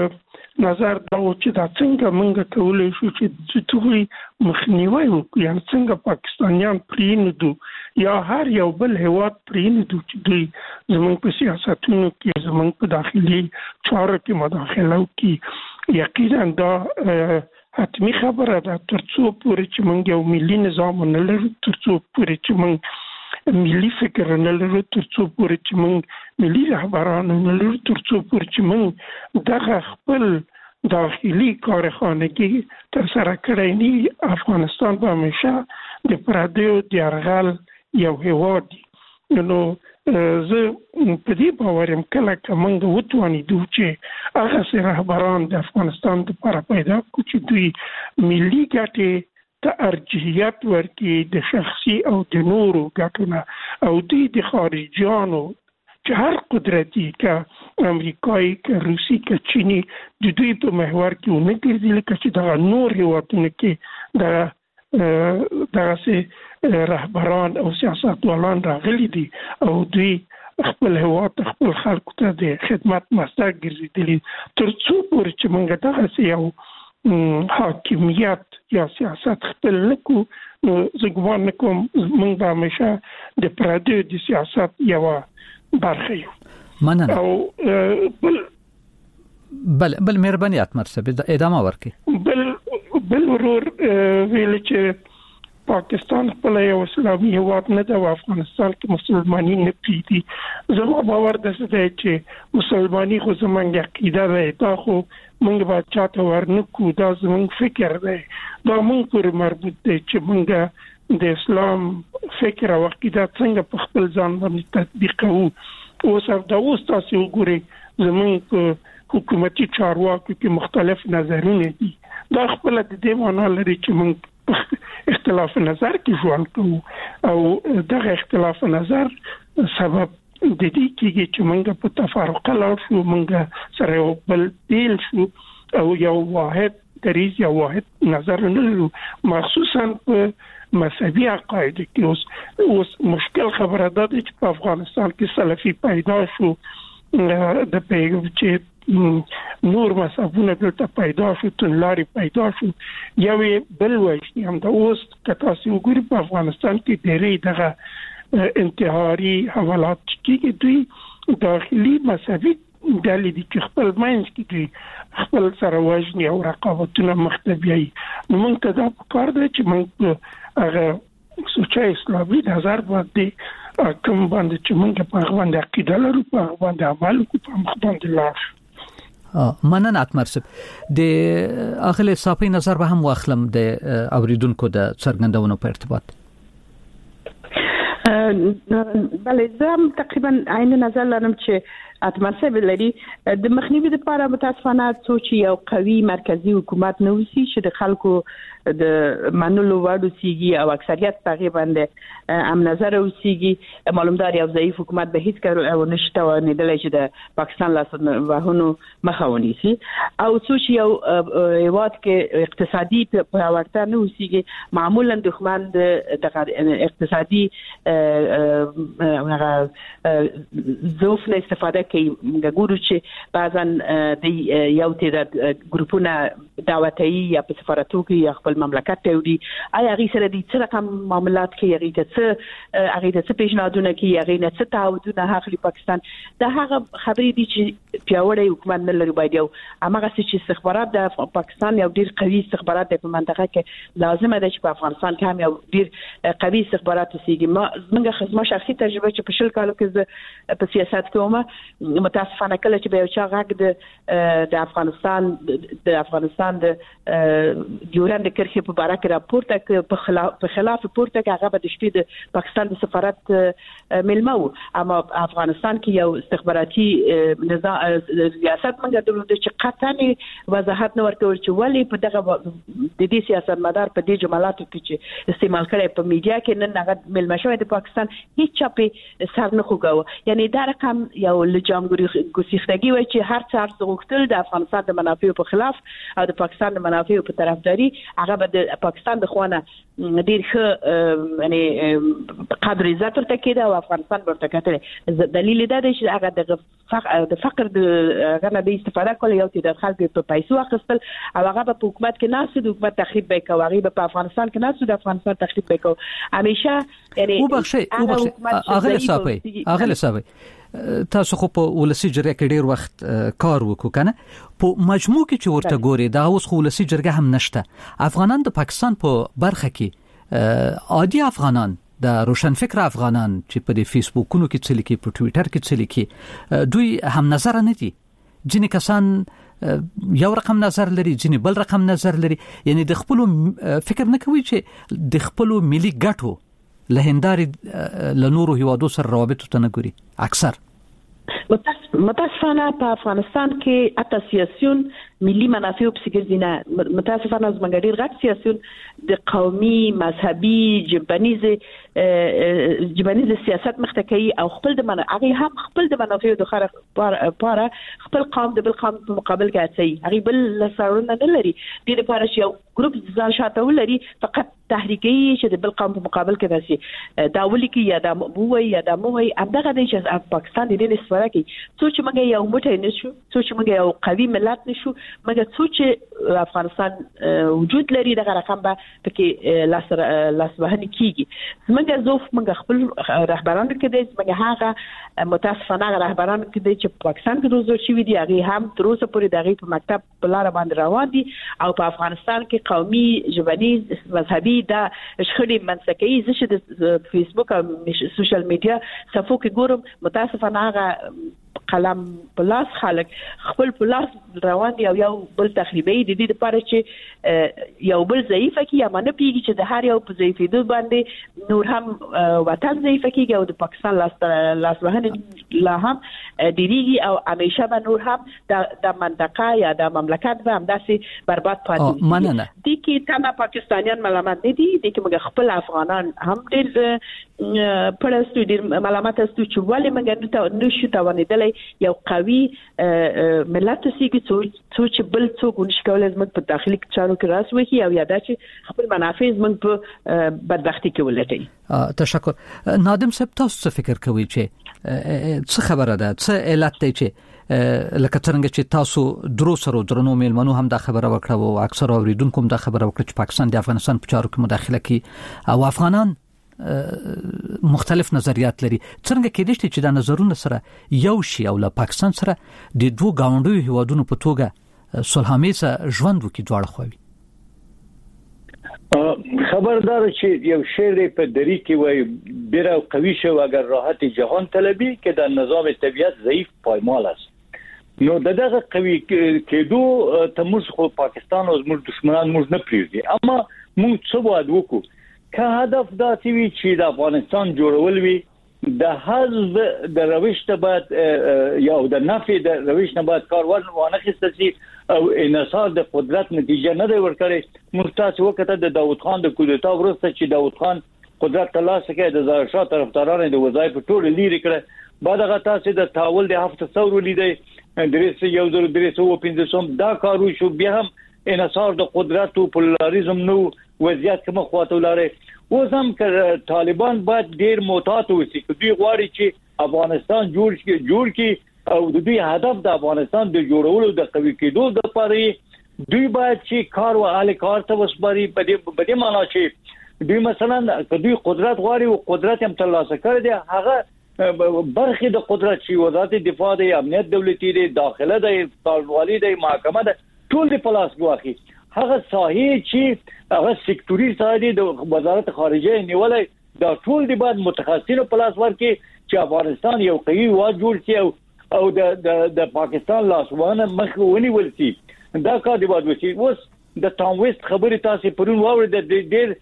نظر دا و چې دا څنګه موږ کولای شو چې دوی مخنیوي وکړو یعنی څنګه پاکستانیان پرېندو یا هر یو بل هیواد پرېندو چې دوی زموږ په سیاستونو کې زموږ په داخلي چارو کې مداخله وکړي یقینا دا حتمی خبره ده ترڅو پورې چې موږ یو ملي نظام نه لرو ترڅو پورې چې موږ ملي فکر نه لرو ترڅو پورې چې موږ ملي رهبران نه لرو ترڅو پورې چې موږ دغه خپل داخلي کارخانگی تر سره کړی نه افغانستان به همیشه د پردیو د یرغل یو هیواد نو زه په دې باور یم کله چې موږ وتوانیدو چې هغه سره رهبران د افغانستان لپاره پیدا کړو چې دوی ملي ګټې ته ارجحیت ورکړي د شخصي او د نورو ګټو او دوی د خارجيانو چې هر قدرتي که امریکایي که روسي که چینی د دوی په محور کې ونه ګرځي لکه چې دغه نور هیوادونه کې دغه دغسې رهبران او سیاستوالان راغلي دي او دوی خپل هیواد خپل خلکو ته د خدمت مصدر ګرځېدلي تر څو پورې چې موږ دغسې یو حاکمیت یا سیاست خپل نه کړو نو زه ګمان نه کوم موږ به همیشه د پردیو د سیاست یوه برخه یو مننه او بل بل بل مهرباني اتمر صاحب ادامه ورکړي بل بل ورور ویل چې پاکستان خپل یو اسلامي هیواد نه دی او افغانستان کې مسلمانۍ نه پیږي زما باور ده چې مسلمانۍ خو زمونږ عقیده ده دا خو موږ به چاته ورنکو دا زمونږ فکر دی دا موږ پورې مربوط دی چې موږ د اسلام فکر او عقیده څنګه په خپل ځان باندې تطبیق کوو اوس دا اوس تاسو وګورئ زمونږ په حکومتي چارواکو کې مختلف نظرونه دي دا خپل د دې معنا لري چې موږ اختلاف نظر کې ژوند کوو او دغه اختلاف نظر سبب د دې کېږي چې موږ په تفرقه لاړ شو موږ سره یو بل بیل شو او یو واحد دریځ یا واحد نظر نه لرو مخصوصا په مذهبي عقاید کې اوس اوس مشکل خبره ده چې په افغانستان کې سلفي پیدا شو د پیغام چې نور مذهبونه دلته پیدا شو تنلاري پیدا شو یوې بل وایي هم دا اوس که تاسو وګورئ په افغانستان کې ډېرې دغه انتحاري حملات کېږي دوی داخلي مذهبي ډلې دي چې خپل منځ کې دوی خپل سره وژني او رقابتونه مخته بیایي نو موږ ته دا پکار دی چې موږ هغه سوچه اسلامي نظر باندې کوم باندې چې موږ په هغه باندې عقیده لرو په هغه باندې عمل کوو په هغه باندې لاړ مننه اتمر صاحب د اغله صافي نظر به هم واخلم د اوریدونکو د څرګندونو په ارتباط. بله زم تقریبا عین نظر لرم چې اتمر صاحب لري د مخنیوي لپاره متاسفانه سوچ یو قوي مرکزی حکومت نه وسی چې د خلکو د منلو وړ سیږي او اکثریت هغه باندې ام نظر اوسېږي. معلومدار یو ضعیف حکومت به هیڅ کار او نشته و نه دلای چې د پاکستان لاس وهونو مخاوني سي او سوچ یو هیواد کې اقتصادي پیاوړتیا نه اوسېږي. معمولا دښمن د اقتصادي هغه ضعف نه استفاده کوي. ګورو چې بعضا د یو تیر ګروپونه دعوتي یا په سفارتو کې یا خپل مملکت ته وړي. آیا هغه سره د څه رقم معاملات کې هغه ته څه هغه ته څه پیشنهادونه کوي، هغه نه څه تعهدونه اخلي پاکستان. دا هغه خبرې دي چې پیاوړی حکومت نه لري. باید یو هغه چې استخبارات د پاکستان یو ډیر قوي استخبارات په منطقه کې لازمه ده چې په افغانستان کې هم یو ډیر قوي استخبارات وسیږي. ما زموږ خدمت شخصي تجربه چې په شل کالو کې په سیاست کې ومه متاسفانه کله چې به یو چا غږ د د افغانستان د افغانستان د ډیورند کرخي په اړه کې راپورته په خلاف په خلاف پورته کې هغه د شپې د پاکستان د سفارت ملمو. اما افغانستان کې یو استخباراتي نظام ریاست موږ درلود چې قطعا وضاحت نه ورکول چې ولی په دغه د دې سیاست مدار په دې جملاتو کې چې استعمال کړي په میډیا کې نن هغه ملمه شوی د پاکستان هیڅ چاپی سر نه خوګاو. یعنی دا رقم یو لجامګری ګسیختګي وای چې هر څار زغتل د افغانستان د منافعو په خلاف او د پاکستان د منافعو په طرفداري هغه به د پاکستان د خوانه ډیر ښه یعنی قدر عزت ورته کېده او افغانستان ورته کتل. دلیل دا دی چې هغه د فقر د غنه به استفاده کول یو چې د خلکو په پیسو اخیستل او هغه په حکومت کې ناس د حکومت تخریب وکړي، هغه په افغانستان کې ناس د افغانستان تخریب وکړي. همیشه یعنی او بخښي او بخښي اغله صاحب اغله صاحب تاسو خو په ولسی جرګه کې ډیر وخت کار وکړو کنه. په مجموع کې چې ورته ګوري دا اوس خو ولسی جرګه هم نشته. افغانان د پاکستان په برخه کې عادي افغانان د روشنفکر افغانان چې په فیسبوکونو کې څه لیکي، په ټوئیټر کې څه لیکي، دوی هم نظر نه دي. ځینې کسان یو رقم نظر لري، ځینې بل رقم نظر لري. یعنی د خپل فکر نه کوي چې د خپل ملي ګټو لهنداري لنورو هیوادو سره روابط ته نه ګوري. اکثر متاسفانه په افغانستان کې اته سیاسيون ملي منافع په سګر نه متاسفانه زموږ ډیر غټ سیاسيون د قومي مذهبي جبنیز جبنیز سیاست مختکي او خپل د من هغه هم خپل د منافع د خره لپاره خپل قوم د بل قوم په مقابل کې اچي هغه بل لسرونه نه لري. د دې لپاره چې یو ګروپ ځان شاته ولري فقط تحریکي چې د بل قوم په مقابل کې راشي دا ولي کې یا د بووي یا د مووي ابدغه د پاکستان د دې نسبت کې څو چې موږ یو موټی نشو، څو چې موږ یو قوي ملت نشو، موږ څو چې افغانستان وجود لري دغه رقم به پکې لاس لاس وهني کیږي. موږ زوف موږ خپل رهبران کې د موږ هغه متاسفانه رهبران کې د چې پاکستان کې روزل شوی دی هغه هم تر اوسه پورې دغه په مکتب په لار باندې روان دي او په افغانستان کې قومي ژبني مذهبي دا شخړې منځکې چې د فیسبوک او سوشل میډیا صفو کې ګورم متاسفانه هغه قلم پلاس خلک خپل پلاس روان دی او یو بل تخریبي د دې لپاره چې یو بل ضعیف کی یا منه پیږي چې د هر یو په ضعیفیدو باندې نور هم وطن ضعیف کیږي او د پاکستان لاس لاس وهنه لا هم دیریږي او همیشه به نور هم د منطقه یا د مملکت به هم داسې برباد پاتې مننه دي کې تمه پاکستانیان ملامت نه دي دي کې موږ خپل افغانان هم ډېر پرستو ډېر ملامت استو چې ولې موږ نه شو توانېدلای یو قوي ملت سیګي څو چې بل څوک ونشکول زموږ په داخلي چارو کې راس وکي او یاده چې خپل منافع زموږ په بدبختی کې ولټي. تشکر. نادم صاحب تاسو څه فکر کوئ چې څه خبره ده څه علت دی چې لکه څنګه چې تاسو درو سره درنو میلمنو هم دا خبره وکړه او اکثر اوریدونکو هم دا خبره وکړه چې پاکستان د افغانستان په چارو کې مداخله کوي او افغانان مختلف نظریات لري. څنګه کېدای شي چې دا نظرونه سره یو شي او له پاکستان سره د دوه گاونډیو هیوادونو په توګه صلحامیزه ژوند وکړي دواړه خوي؟ خبردار چې یو شعر په دری کې وای بیره قوی شو اگر راحت جهان طلبی که در نظام طبیعت ضعیف پایمال است. نو دغه قوي کېدو ته موږ خو پاکستان او موږ دشمنان موږ نه پریږدي اما موږ څه واد وکړو که هدف دا وي چې د افغانستان جوړول وي د حزب د روش ته بعد یا د نفي د روش نه بعد کار ونه خسته شي او انحصار د قدرت نتیجه نه دی ورکړي موږ تاسو وکړه د داوود خان د کودتا ورسته چې داوود خان قدرت ترلاسه کړي د ظاهر شاه طرفدارانو د وظایف ټول لري کړه بعد هغه تاسو د تاول د هفته ثور لیدي درې یو زر درې سو پنځوس دا کارو شو بیا هم انحصار د قدرت او پولاریزم نو وضعیت کوم خواته لاره اوس هم که طالبان باید ډیر محتاط اوسي چې دوی غواړي چې افغانستان جوړ شي جوړ کی او دوی هدف د افغانستان د جوړولو د قوي کېدو لپاره دوی باید چې کار او اهل کار ته وسپاري په دې په دې معنی چې دوی مثلا که دوی قدرت غواړي او قدرت هم ترلاسه کړي دي هغه برخه د قدرت شي وزارت دفاع د امنیت دولتي د داخله د طالبوالي د محکمه د ټول د پلاس غواخي هغه صحیح چې هغه سکتوري ساده د وزارت خارجه نیولای دا ټول د بعد متخصصینو پلاس ورکي چې افغانستان یو قوي واحد جوړ شي او د د د پاکستان لاسوانه مخونی ولسی دا کار دی بعد وسی اوس د ټام ویست خبره تاسو پرون واورید د ډېر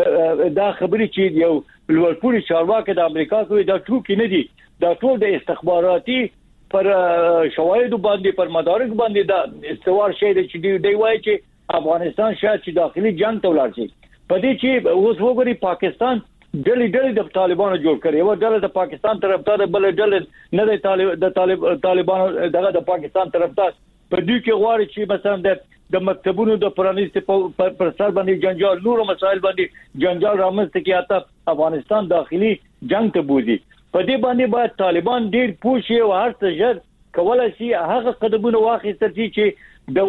دا خبرې چې یو لوړپوړي چارواکي د امریکا کوي دا ټوکی نه دي دا ټول د استخباراتي پر شواهد باندې پر مدارک باندې دا استوار شي چې دی وایي چې افغانستان شاید چې داخلي جنگ ته ولاړ شي په دې چې اوس وګوري پاکستان ډلې ډلې د طالبانو جوړ کړي او ډله د پاکستان طرفدار بل ډله نه د طالب د طالب طالبانو دغه د پاکستان طرفدار په دې کې غواړي چې مثلا د د مکتبونو د پرانیست پر سر باندې جنجال نور مسائل باندې جنجال رامنځته کیاته افغانستان داخلي جنگ ته بوزي په دې باندې باید طالبان ډیر پوښي او هر څه جر کولای شي هغه قدمونه واخیستل چې د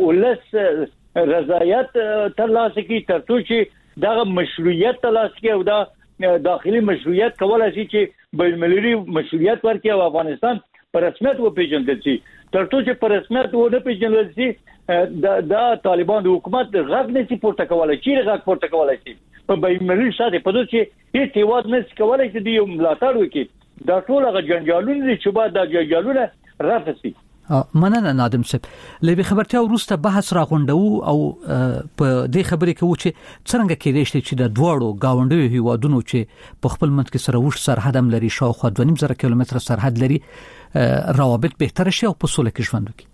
ولس رضایت ترلاسه کی ترڅو چې دغه مشروعیت ترلاسه کی او دا داخلي مشروعیت کولای شي چې بین‌المللي مشروعیت ورکړي او افغانستان په رسمیت وپیژندل شي ترڅو چې په رسمیت ونه پیژندل شي دا د طالبان د حکومت غږ نه سي پورته کولای شي غږ پورته کولای شي په بین‌المللي ساده په دې چې هیڅ هیواد نه کولای شي د یو ملاتړ وکړي دا ټول هغه جنجالونه چې بعد د جنجالونه رافسي مننه نادم صاحب لبي خبرتیا وروسته بحث راغونډو او په دې خبرې کې و چې څنګه کېدای شي چې د دوړو گاونډیو هیوادونو چې په خپل منځ کې سره وښ سرحد هم لري شاوخوا دوه نیم زره کیلومتره سرحد لري روابط بهتر شي او په سوله کې ژوند وکړي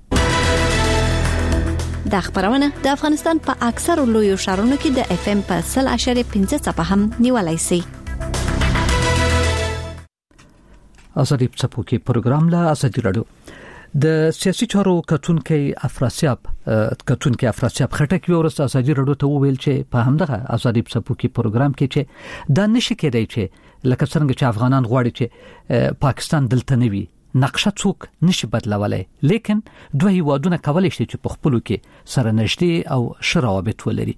دا خبرونه د افغانستان په اکثر لویو ښارونو کې د اف ام په صفر اشاریه پنځه صفه هم نیولای شي ازادي پڅپوکي پروګرام لا ازادي رادیو د سیاسي چارو کتونکي افراسیاب کتونکي افراسیاب خټک ورسته ازادي رادیو ته ویل چې په همدغه ازادي پڅپوکي پروګرام کې چې دا نشي کېدای چې لکه څنګه چې افغانان غواړي چې پاکستان دلته نوي نقشه څوک نشي بدلولای لیکن دوه هیوادونه کولای شي چې په خپلو کې سره نږدې او شراوبت ولري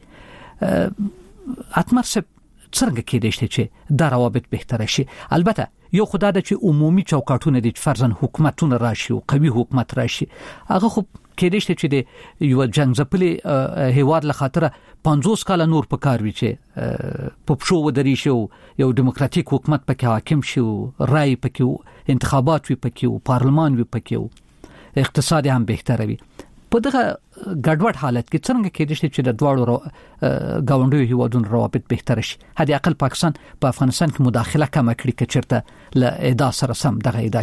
اتمر سب څنګه کېدای شي چې دا روابط بهتر شي البته یو خدای د چې عمومي چوکاټونه دي فرضاً حکومتونه راشي او قوي حکومت راشي هغه خو کېدای شي چې د یو جنگ ځپلي هیواد له خاطر پنځوس کال نور په کار وي چې په پښو ودري شي یو دیموکراتیک حکومت پکې حاکم شي او رای پکې انتخابات وي پکې او پارلمان وي پکې اقتصاد هم بهتر وي په دغه ګډوډ حالت کې څنګه کېدای شي چې د دواړو گاونډیو هیوادونو روابط بهتر شي هدي اقل پاکستان په افغانستان کې مداخله کم کړي چې چیرته له ادا سره سم دغه ادا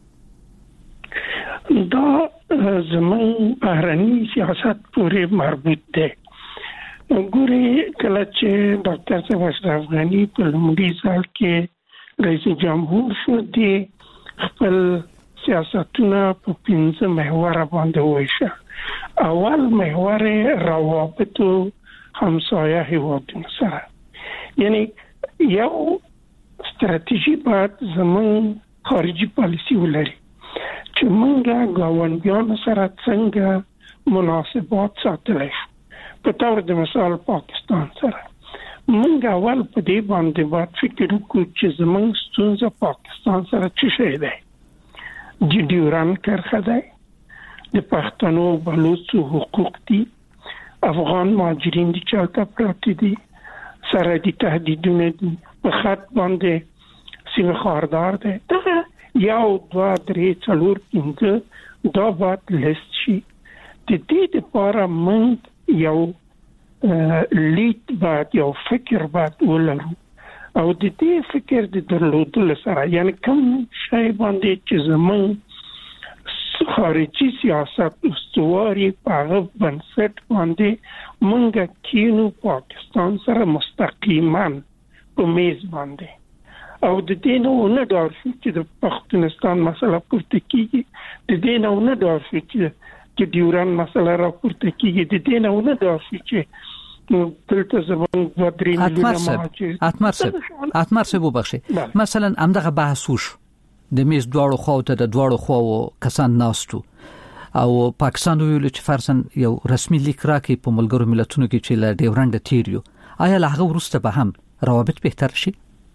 کیږي دا زمون بهرني سیاست پورې مربوط دی ګوري کله چې ډاکټر صاحب اشرف غنی په لومړي ځل کې رئیس جمهور شو دی خپل سیاستونه په پنځه محور باندې وایي اول محور روابط همسایه هیوادونو سره یعنی یو استراتیژي باید زمون خارجي پالیسی ولري چې موږ ګاونډیانو سره څنګه مناسبات ساتلی شو په تور د مثال پاکستان سره موږ اول په دې باندې باید فکر وکړو چې زمون ستونزه پاکستان سره څه شی دی د ډیورن کرښه ده د پښتنو بلوچو حقوق دي افغان مهاجرین دي چې پراته دي سره دي تهدیدونه دي په خط باندې سیمه خاردار ده دا یو دوه درې څلور پنځه دا باید لیست شي. د دې لپاره موږ یو لید باید یو فکر باید ولرو او د دې فکر د درلودلو سره یعنی کوم شی باندې چې زموږ خارجي سیاست استواري په هغه بنسټ باندې موږ کینو پاکستان سره مستقیما په میز باندې او د دې نه نه ډار شو چې د پښتونستان مسله پورته کیږي، د دې نه نه ډار شو چې د ډیورن مسله راپورته کیږي، د دې نه نه ډار شو چې دلته زمون د درې میلیونه اتمر سب اتمر سب وبخښي مثلا همدغه بحث وشو د میز دواړو خواو ته د دواړو خواو کسان ناستو او پاکستان ویل چې فرسن یو رسمي لیک راکې په ملګرو ملتونو کې چې له ډیورن د تیریو آیا له هغه وروسته به هم روابط بهتر شي؟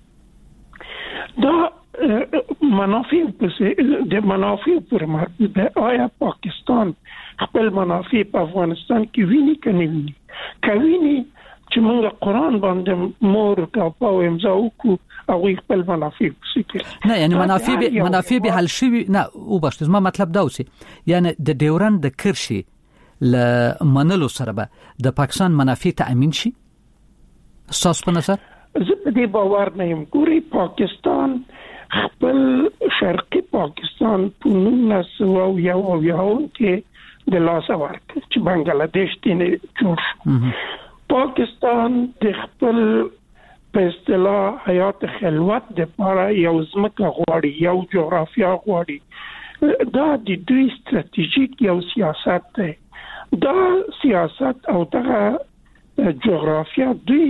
دا منافع د منافع پر مربوط ده. آیا پاکستان خپل منافع په افغانستان کې ویني کني ویني کوي چې موږ قرآن باندې مور ټاپه او امضا وکړو او خپل منافع وساتو؟ نه یعنی منافع به منافع به حل شي نه او بخښ ما مطلب دا اوسي یعنی د ډیورن د کرشي ل منلو سره به د پاکستان منافع تامین شي اساس په نظر؟ زه په دې باور نه یم. ګوري پاکستان خپل شرقي پاکستان په نولس سوه یو اویا کې د لاس ورکړ چې بنگلاديش ته جوړ شو. پاکستان د خپل په اصطلاح حیات خلوت د لپاره یو ځمکه غواړي، یو جغرافیا غواړي. دا د دوی ستراتیژیک یو سیاست دی. دا سیاست او دا جغرافیا دوی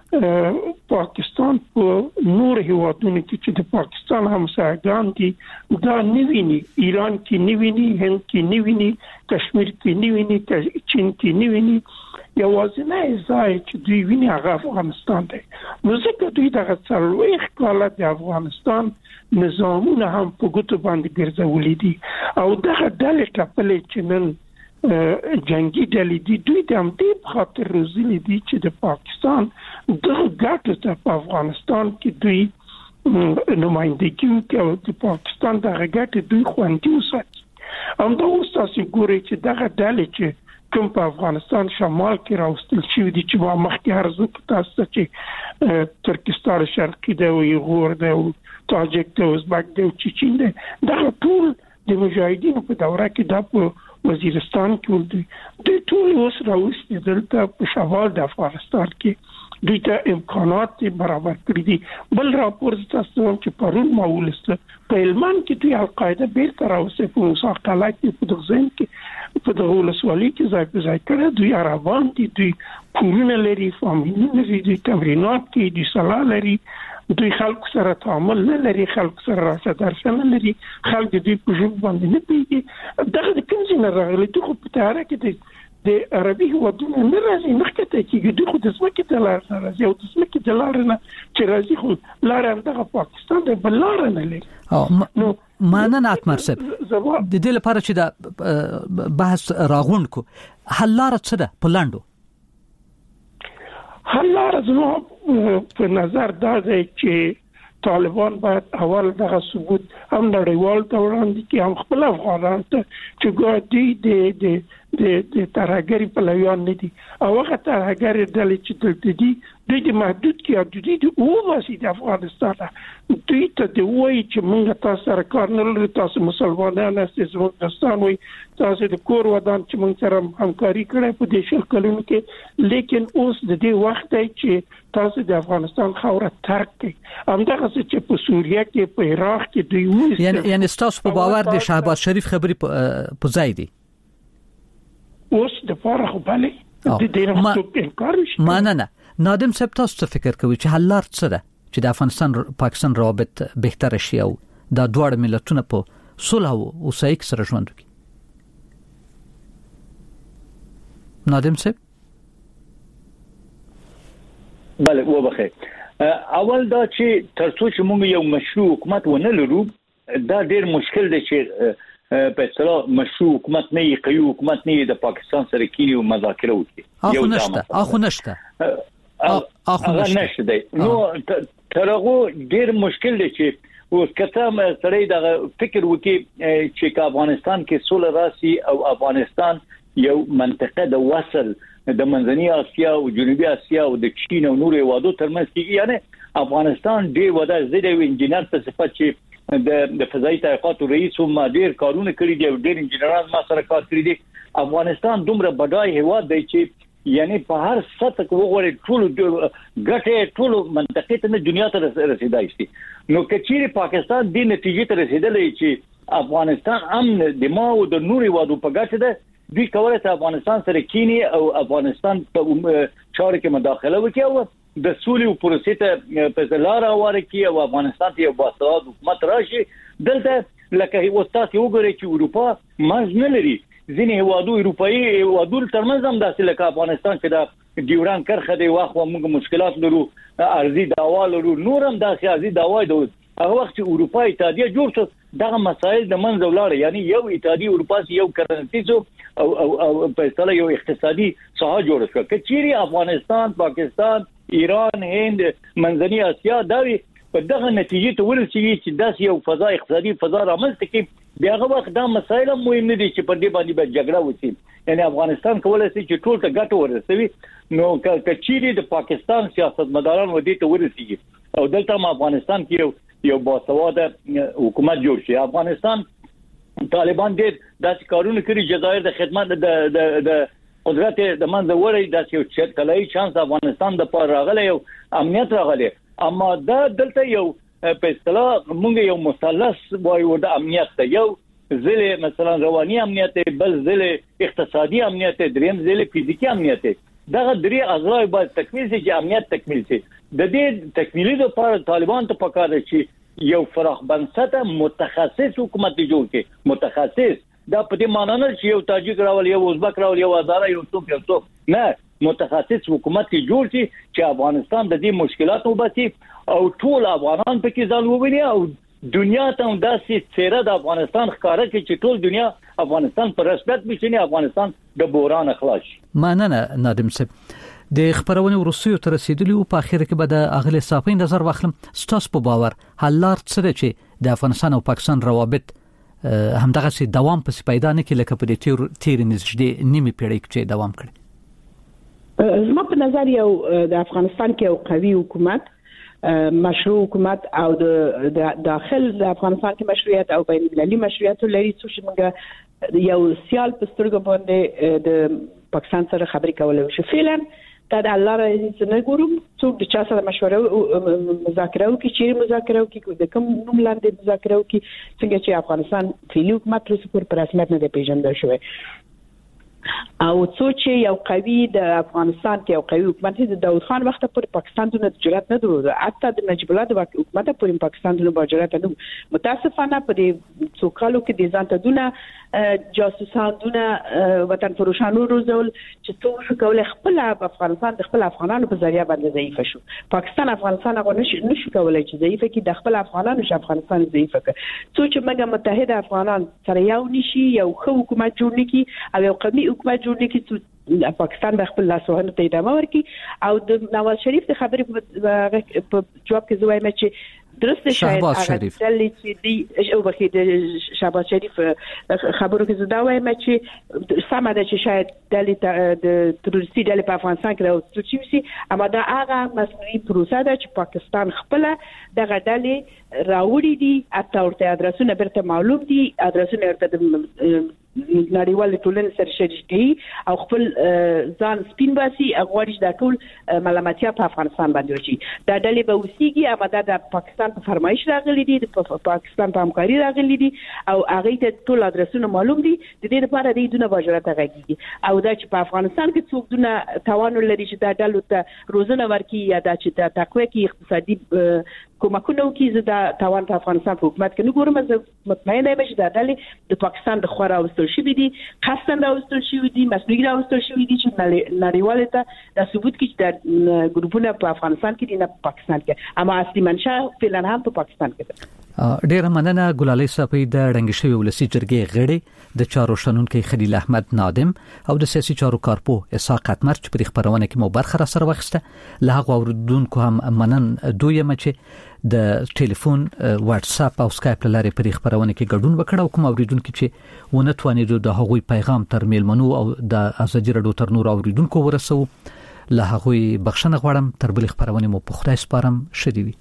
پاکستان په نور هیوادونو کې چې د پاکستان همسایگان دي دا نیویني، ایران کې نیویني، هند کې نیویني، کشمیر کې نیویني، چین کې نیویني. یوازینه ځای چې دوی ویني هغه افغانستان دی. نو ځکه دوی دغه څلوېښت کاله د افغانستان نظامونه هم په ګوتو باندې ګرځولي دي او دغه ډلې کپلې چې نن جنگي ډلې دي دوی د همدې خاطر روزلي دي چې د پاکستان دغه ګټو ته په افغانستان کې دوی نمائندګي کوي او د پاکستان دغه ګټې دوی خوندي وساتي. همدا اوس تاسو ګورئ چې دغه ډلې چې کوم په افغانستان شمال کې راوستل شوی دي چې ما مخکې هرڅه تاسو چې ترکستان شرقي دی او غور دی او تاجک دی او ازبک دی او چچین دی دغه ټول د مجاهدینو په دوره کې د وزیرستان کې ولدي دوی ټول اوس راوستي دلته په شمال د افغانستان کې دوی ته امکانات برابر کړی دي. بل راپور تاسو چې پرون ما ولسته په هلمند کې دوی القاعده بیرته راوستي په مساقله کې په دغه کې په دغه ولسوالۍ کې ځای په ځای کړی. دوی عربان دي، دوی کورونه لري، فامیلونه لري، دوی تمرینات کوي، دوی سلا لري، دوی خلکو سره تعامل نه لري، خلکو سره راشه درشه نه لري، خلک دوی په ژوند باندې نه پیږي. دغه د کوم ځای نه راغلي؟ دوی خو په تیاره کې دي د عربي هیوادونو نه راځي، مخکې ته کېږي. دوی خو د ځمکې د لارې نه راځي او د ځمکې د لارې نه چې راځي خو لاره همدغه پاکستان دی، بل لاره نه لري. نو مننه اتمر صاحب. د دې لپاره چې دا بحث راغونډ کو حل لاره څه ده په لاندو؟ حل لاره زما په نظر دا دی چې طالبان باید اول دغه ثبوت هم نړیوال ته وړاندې کړي، هم خپل افغانان ته چې ګوډي د د د د ترهګری په لویان نه دي او هغه ترهګری ډلې چې دلته دي دوی د محدود کې حدودي د اوسې د افغانستان دوی ته د وایي چې موږ تاسو سره کار نه لرو، تاسو مسلمانان یاستئ، افغانستان وایي تاسو د کور ودان چې موږ سره همکاري کړې په دې شل کلونو کې، لیکن اوس د دې وخت دی چې تاسو د افغانستان خاوره ترک کړئ. همدغه چې په سوریه کې په عراق کې دوی وایي یعنی یعنی تاسو په باور د شهباز شریف خبرې په ځای دي اوس د فارغ بلې د دې نه انکار شي؟ ما نه نه نادم صاحب تاسو څه فکر کوي چې حل لار څه ده چې د افغانستان پاکستان روابط بهتر شي او د دوه ملتونو په صلح او اوسایک سره ژوند وکړي؟ نادم صاحب بله وبخیر. اول دا چې ترڅو چې موږ یو مشروع حکومت ونه لرو دا ډیر مشکل دی چې په اصطلاح مشروع حکومت نه یې قوي حکومت نه یې د پاکستان سره کینی او مذاکره وکړي. اخو نشته اخو نشته اخو نشته دی. نو ترغه ډیر مشکل دی چې اوس کته سړی د فکر وکي چې افغانستان کې سول راسي او افغانستان یو منطقه د وصل د منځنۍ اسیا او جنوبي اسیا او د چین او نورو هیوادو ترمنځ کېږي. یعنی افغانستان ډېر ودا زده وي انجینر په صفت چې د د فضایي تحقیقاتو رئیس هم ډېر کارونه کړی دي او ډېر انجینران ما سره کار کړی دي. افغانستان دومره بډای هیواد دی چې یعنی په هر سطح کې وګورئ ټول ګټه ټول منطقه ته دنیا ته رسیدای شي. نو کچېری پاکستان د نتیجې ته رسیدلې چې افغانستان امن د ما او د نوري وادو په ګټه ده، دوی کولای شي افغانستان سره کینی او افغانستان په چارو کې مداخله وکړي او د سولې او پروسې ته په لار ورکړي او افغانستان ته یو باسواده حکومت راشي. دلته لکه وستاسو وګورئ چې اروپا مرز نه لري، ځینې هیوادو اروپאי هیوادو ترمنځ هم داسې لکه افغانستان چې د ډیوران کرخه دی واخو موږ مشکلات لرو، ارزي داوا لرو، نور هم داسې ارزي داوا دی. هغه وخت چې اروپا اتحادیه جوړ شو دغه مسایل د منځ ولاړ، یعنی یو اتحادیه اروپا یو کرنسي او او او په اصطلاح یو اقتصادي ساحه جوړ شو. کچېری افغانستان، پاکستان، ایران، هند، منځنۍ اسیا دا په دغه نتیجې ته ورسېږي چې داسې یو فضا اقتصادي فضا رامنځته کړي، بیا هغه وخت دا مسایل مهم نه دي چې په دې باندې به جګړه وشي. یعنی افغانستان کولای شي چې ټول ته ګټه ورسوي. نو کچېری د پاکستان سیاستمداران ودی ته ورسېږي او دلته ما افغانستان کې یو یو باسواده حکومت جوړ شي. افغانستان طالبان ډېر داسې کارونه کړي، جزایر د خدمت د د د قدرت د منځ وړي داسې یو چټکلای چانس افغانستان د پر راغلی او امنیت راغلی. اما دا دلته یو په اصطلاح موږ یو مثلث وایو د امنیت ته، یو ځله مثلا رواني امنیت، بل ځله اقتصادي امنیت، دریم ځله فزیکی امنیت. دغه درې اجزا باید تکمیل شي چې امنیت تکمیل شي. د دې تکمیلي لپاره طالبان ته پکار دي چې یو فراخ بنسټه متخصص حکومت جوړ کړي. متخصص دا په دې معنی نه چې یو تاجک راول، یو ازبک راول، یو هزاره، یو څوک یو څوک نه، متخصص حکومت جوړ شي چې افغانستان د دې مشکلاتو وباسي او ټول افغانان پکې ځان وویني او دنیا ته داسې څیره د افغانستان ښکارا کوي چې ټول دنیا افغانستان پر رسمیت بشینی، افغانستان د بوران اخلاص شي. مننه نادم صاحب. د خبرونه ورسوي تر رسیدلی او په اخر کې به د اغلی صافي نظر واخلم. ستاسو په باور حل لار څه چې د افغانستان او پاکستان روابط همدغه سي دوام پس پیدا نه کړي لکه په دې تیر تیر نږدې نیمه پیړۍ کې دوام کړي؟ زما په نظر یو د افغانستان کې یو قوي حکومت، مشروع حکومت او د داخل د افغانستان کې مشروعیت او بین المللي مشروعیت لري چې موږ یو سیال په سترګو باندې د پاکستان سره خبرې کولای شو. فعلا دا د الله راځي نه ګورم څوک د چا سره مشوره مذاکره وکړي، چې مذاکره وکړي د کوم نوم لاندې مذاکره وکړي، څنګه چې افغانستان فعلي حکومت تر پر رسمیت نه دی پیژندل شوی. او څو چې یو قوي د افغانستان کې یو قوي حکومت د داود خان وخت پر پاکستان د جرأت نه درلود، حتی د نجیب الله د حکومت پر پاکستان د جرأت نه. متاسفانه په دې څو کالو کې د ځان ته دونه جاسوسان، دونه وطن فروشانو روزول چې څو شو کولای خپل افغانستان د خپل افغانانو په ذریعہ باندې ضعیف شو. پاکستان افغانستان هغه نشي نشي کولای چې ضعیف کې د خپل افغانانو چې افغانستان ضعیف کړي. څو چې موږ متحد افغانان سره یو نشي یو ښه حکومت جوړ نکړي او یو قوي حکومت جوړ نکړي چې پاکستان د خپل لاسوهنه ته ادامه ورکړي. او د نواز شریف د خبرې په جواب کې زوی مې چې درسته شاید هغه دلی چې دی او بخې د شهباز شریف خبرو کې زدا وایم چې سم ده چې شاید دلی د تروریستي دلی په افغانستان کې راوستل شي، اما دا هغه مصنوعي پروسه ده چې پاکستان خپل دغه دلی راوړي دي، اته ورته ادرسونه برته معلوم دي، ادرسونه ورته د نړیوال ټولنې سره شریکي او خپل ځان سپین باسي غواړي د ټول ملامتیا په افغانستان باندې وشي. دا ډلې به وسیږي، اما دا د پاکستان په فرمایش راغلي دي، د پاکستان په همکاري راغلي دي او هغه ته ټول ادرسونه معلوم دي. د دې لپاره د دونه باجرات غږیږي او دا چې په افغانستان کې څوک دونه توان لري چې دا ډلو ته روزنه ورکړي یا دا چې د تقوی کې اقتصادي کومکونه وکړي، زه دا توان په افغانستان په حکومت کې نه ګورم. زه مطمئنه یم چې دا ډلې د پاکستان د خورا واستل شوی دي، قصداً راوستل شوی دي، مصنوعي راوستل شوی دي چې نړیوال ته دا ثبوت کړي چې د ګروپونه په افغانستان کې دي نه په پاکستان کې، اما اصلي منشأ فعلا هم په پاکستان کې ده. ډیره مننه ګلالي صاحب د رنګشوي ولسی جرګې غړي د چارو شنونکو خلیل احمد نادم او د سیاسي چارو کارپو اسحاق اتمر چې په خبرونه کې مو برخه را سره وخسته له هغه اوردونکو هم منن دویم چې د ټلیفون واتس اپ او سکایپ لارې په خبرونه کې ګډون وکړو کوم اوریدونکو چې ونه توانید د هغوی پیغام تر میلمنو او د ازادي رادیو تر نور اوریدونکو ورسو له هغوی بخښنه غواړم تر بل خبرونه مو په خدای سپارم شدي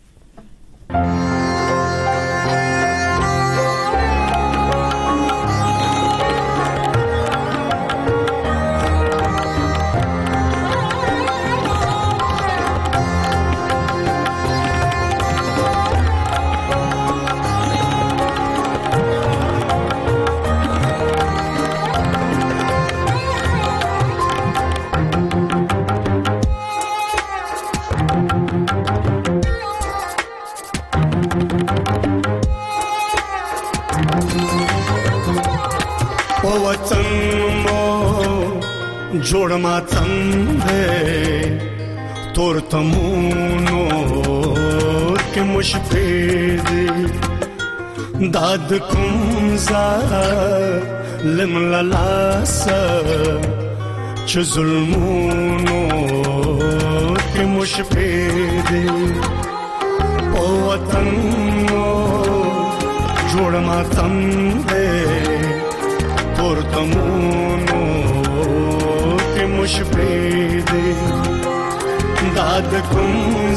جوړ ما څنګه تور تمونو کې مشفې دي داد کوم زا لم لاس چې ظلمونو کې مشفې دي او وطن جوړ ما څنګه تور تمونو مشفې دي داد کوم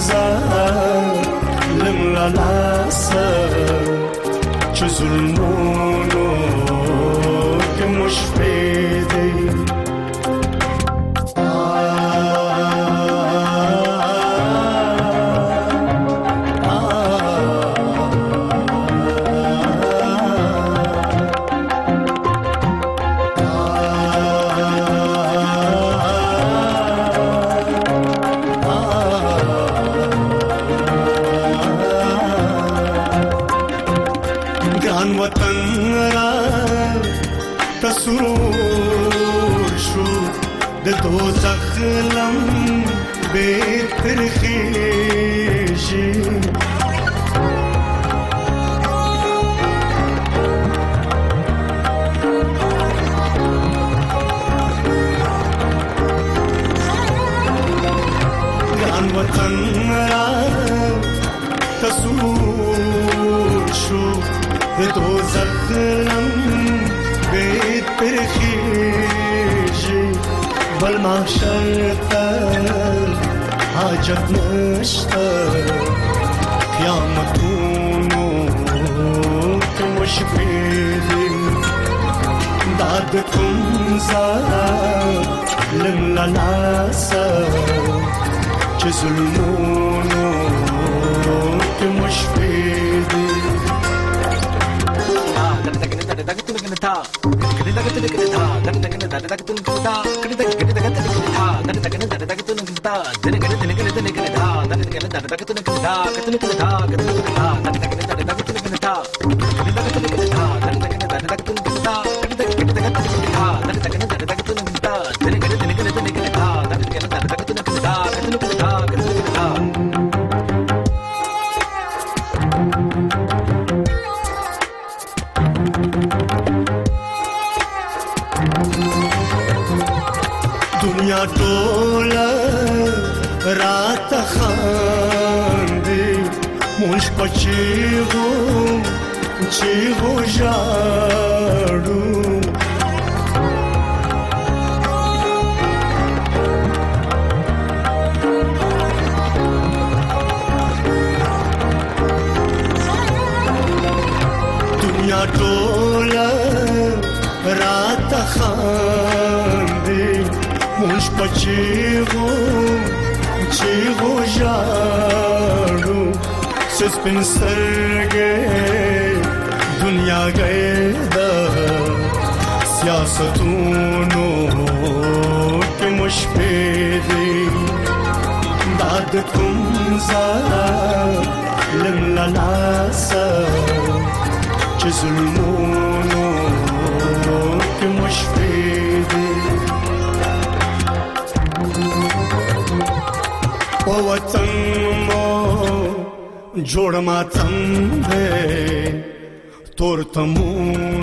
ظالم لاس چې ظلمونو کې مشفې دي حاجت نشته قیامتونو کې مشفې دي داد کوم ظالم لاس چې ظلمونو کې مشفې دي دنیا ټوله رات خاندي مونږ پچیغو چیغو ژاړو دنیا ټوله رات خاندي مونږ پچیغو چیغو ژاړو سپین سترګې دنیا گئے دا سیاستونو کې مشفې دي داد کوم ظالم لاس چې ظلمونو کې مشفې دي او وطن مو جوړ ما څنګه تور تمون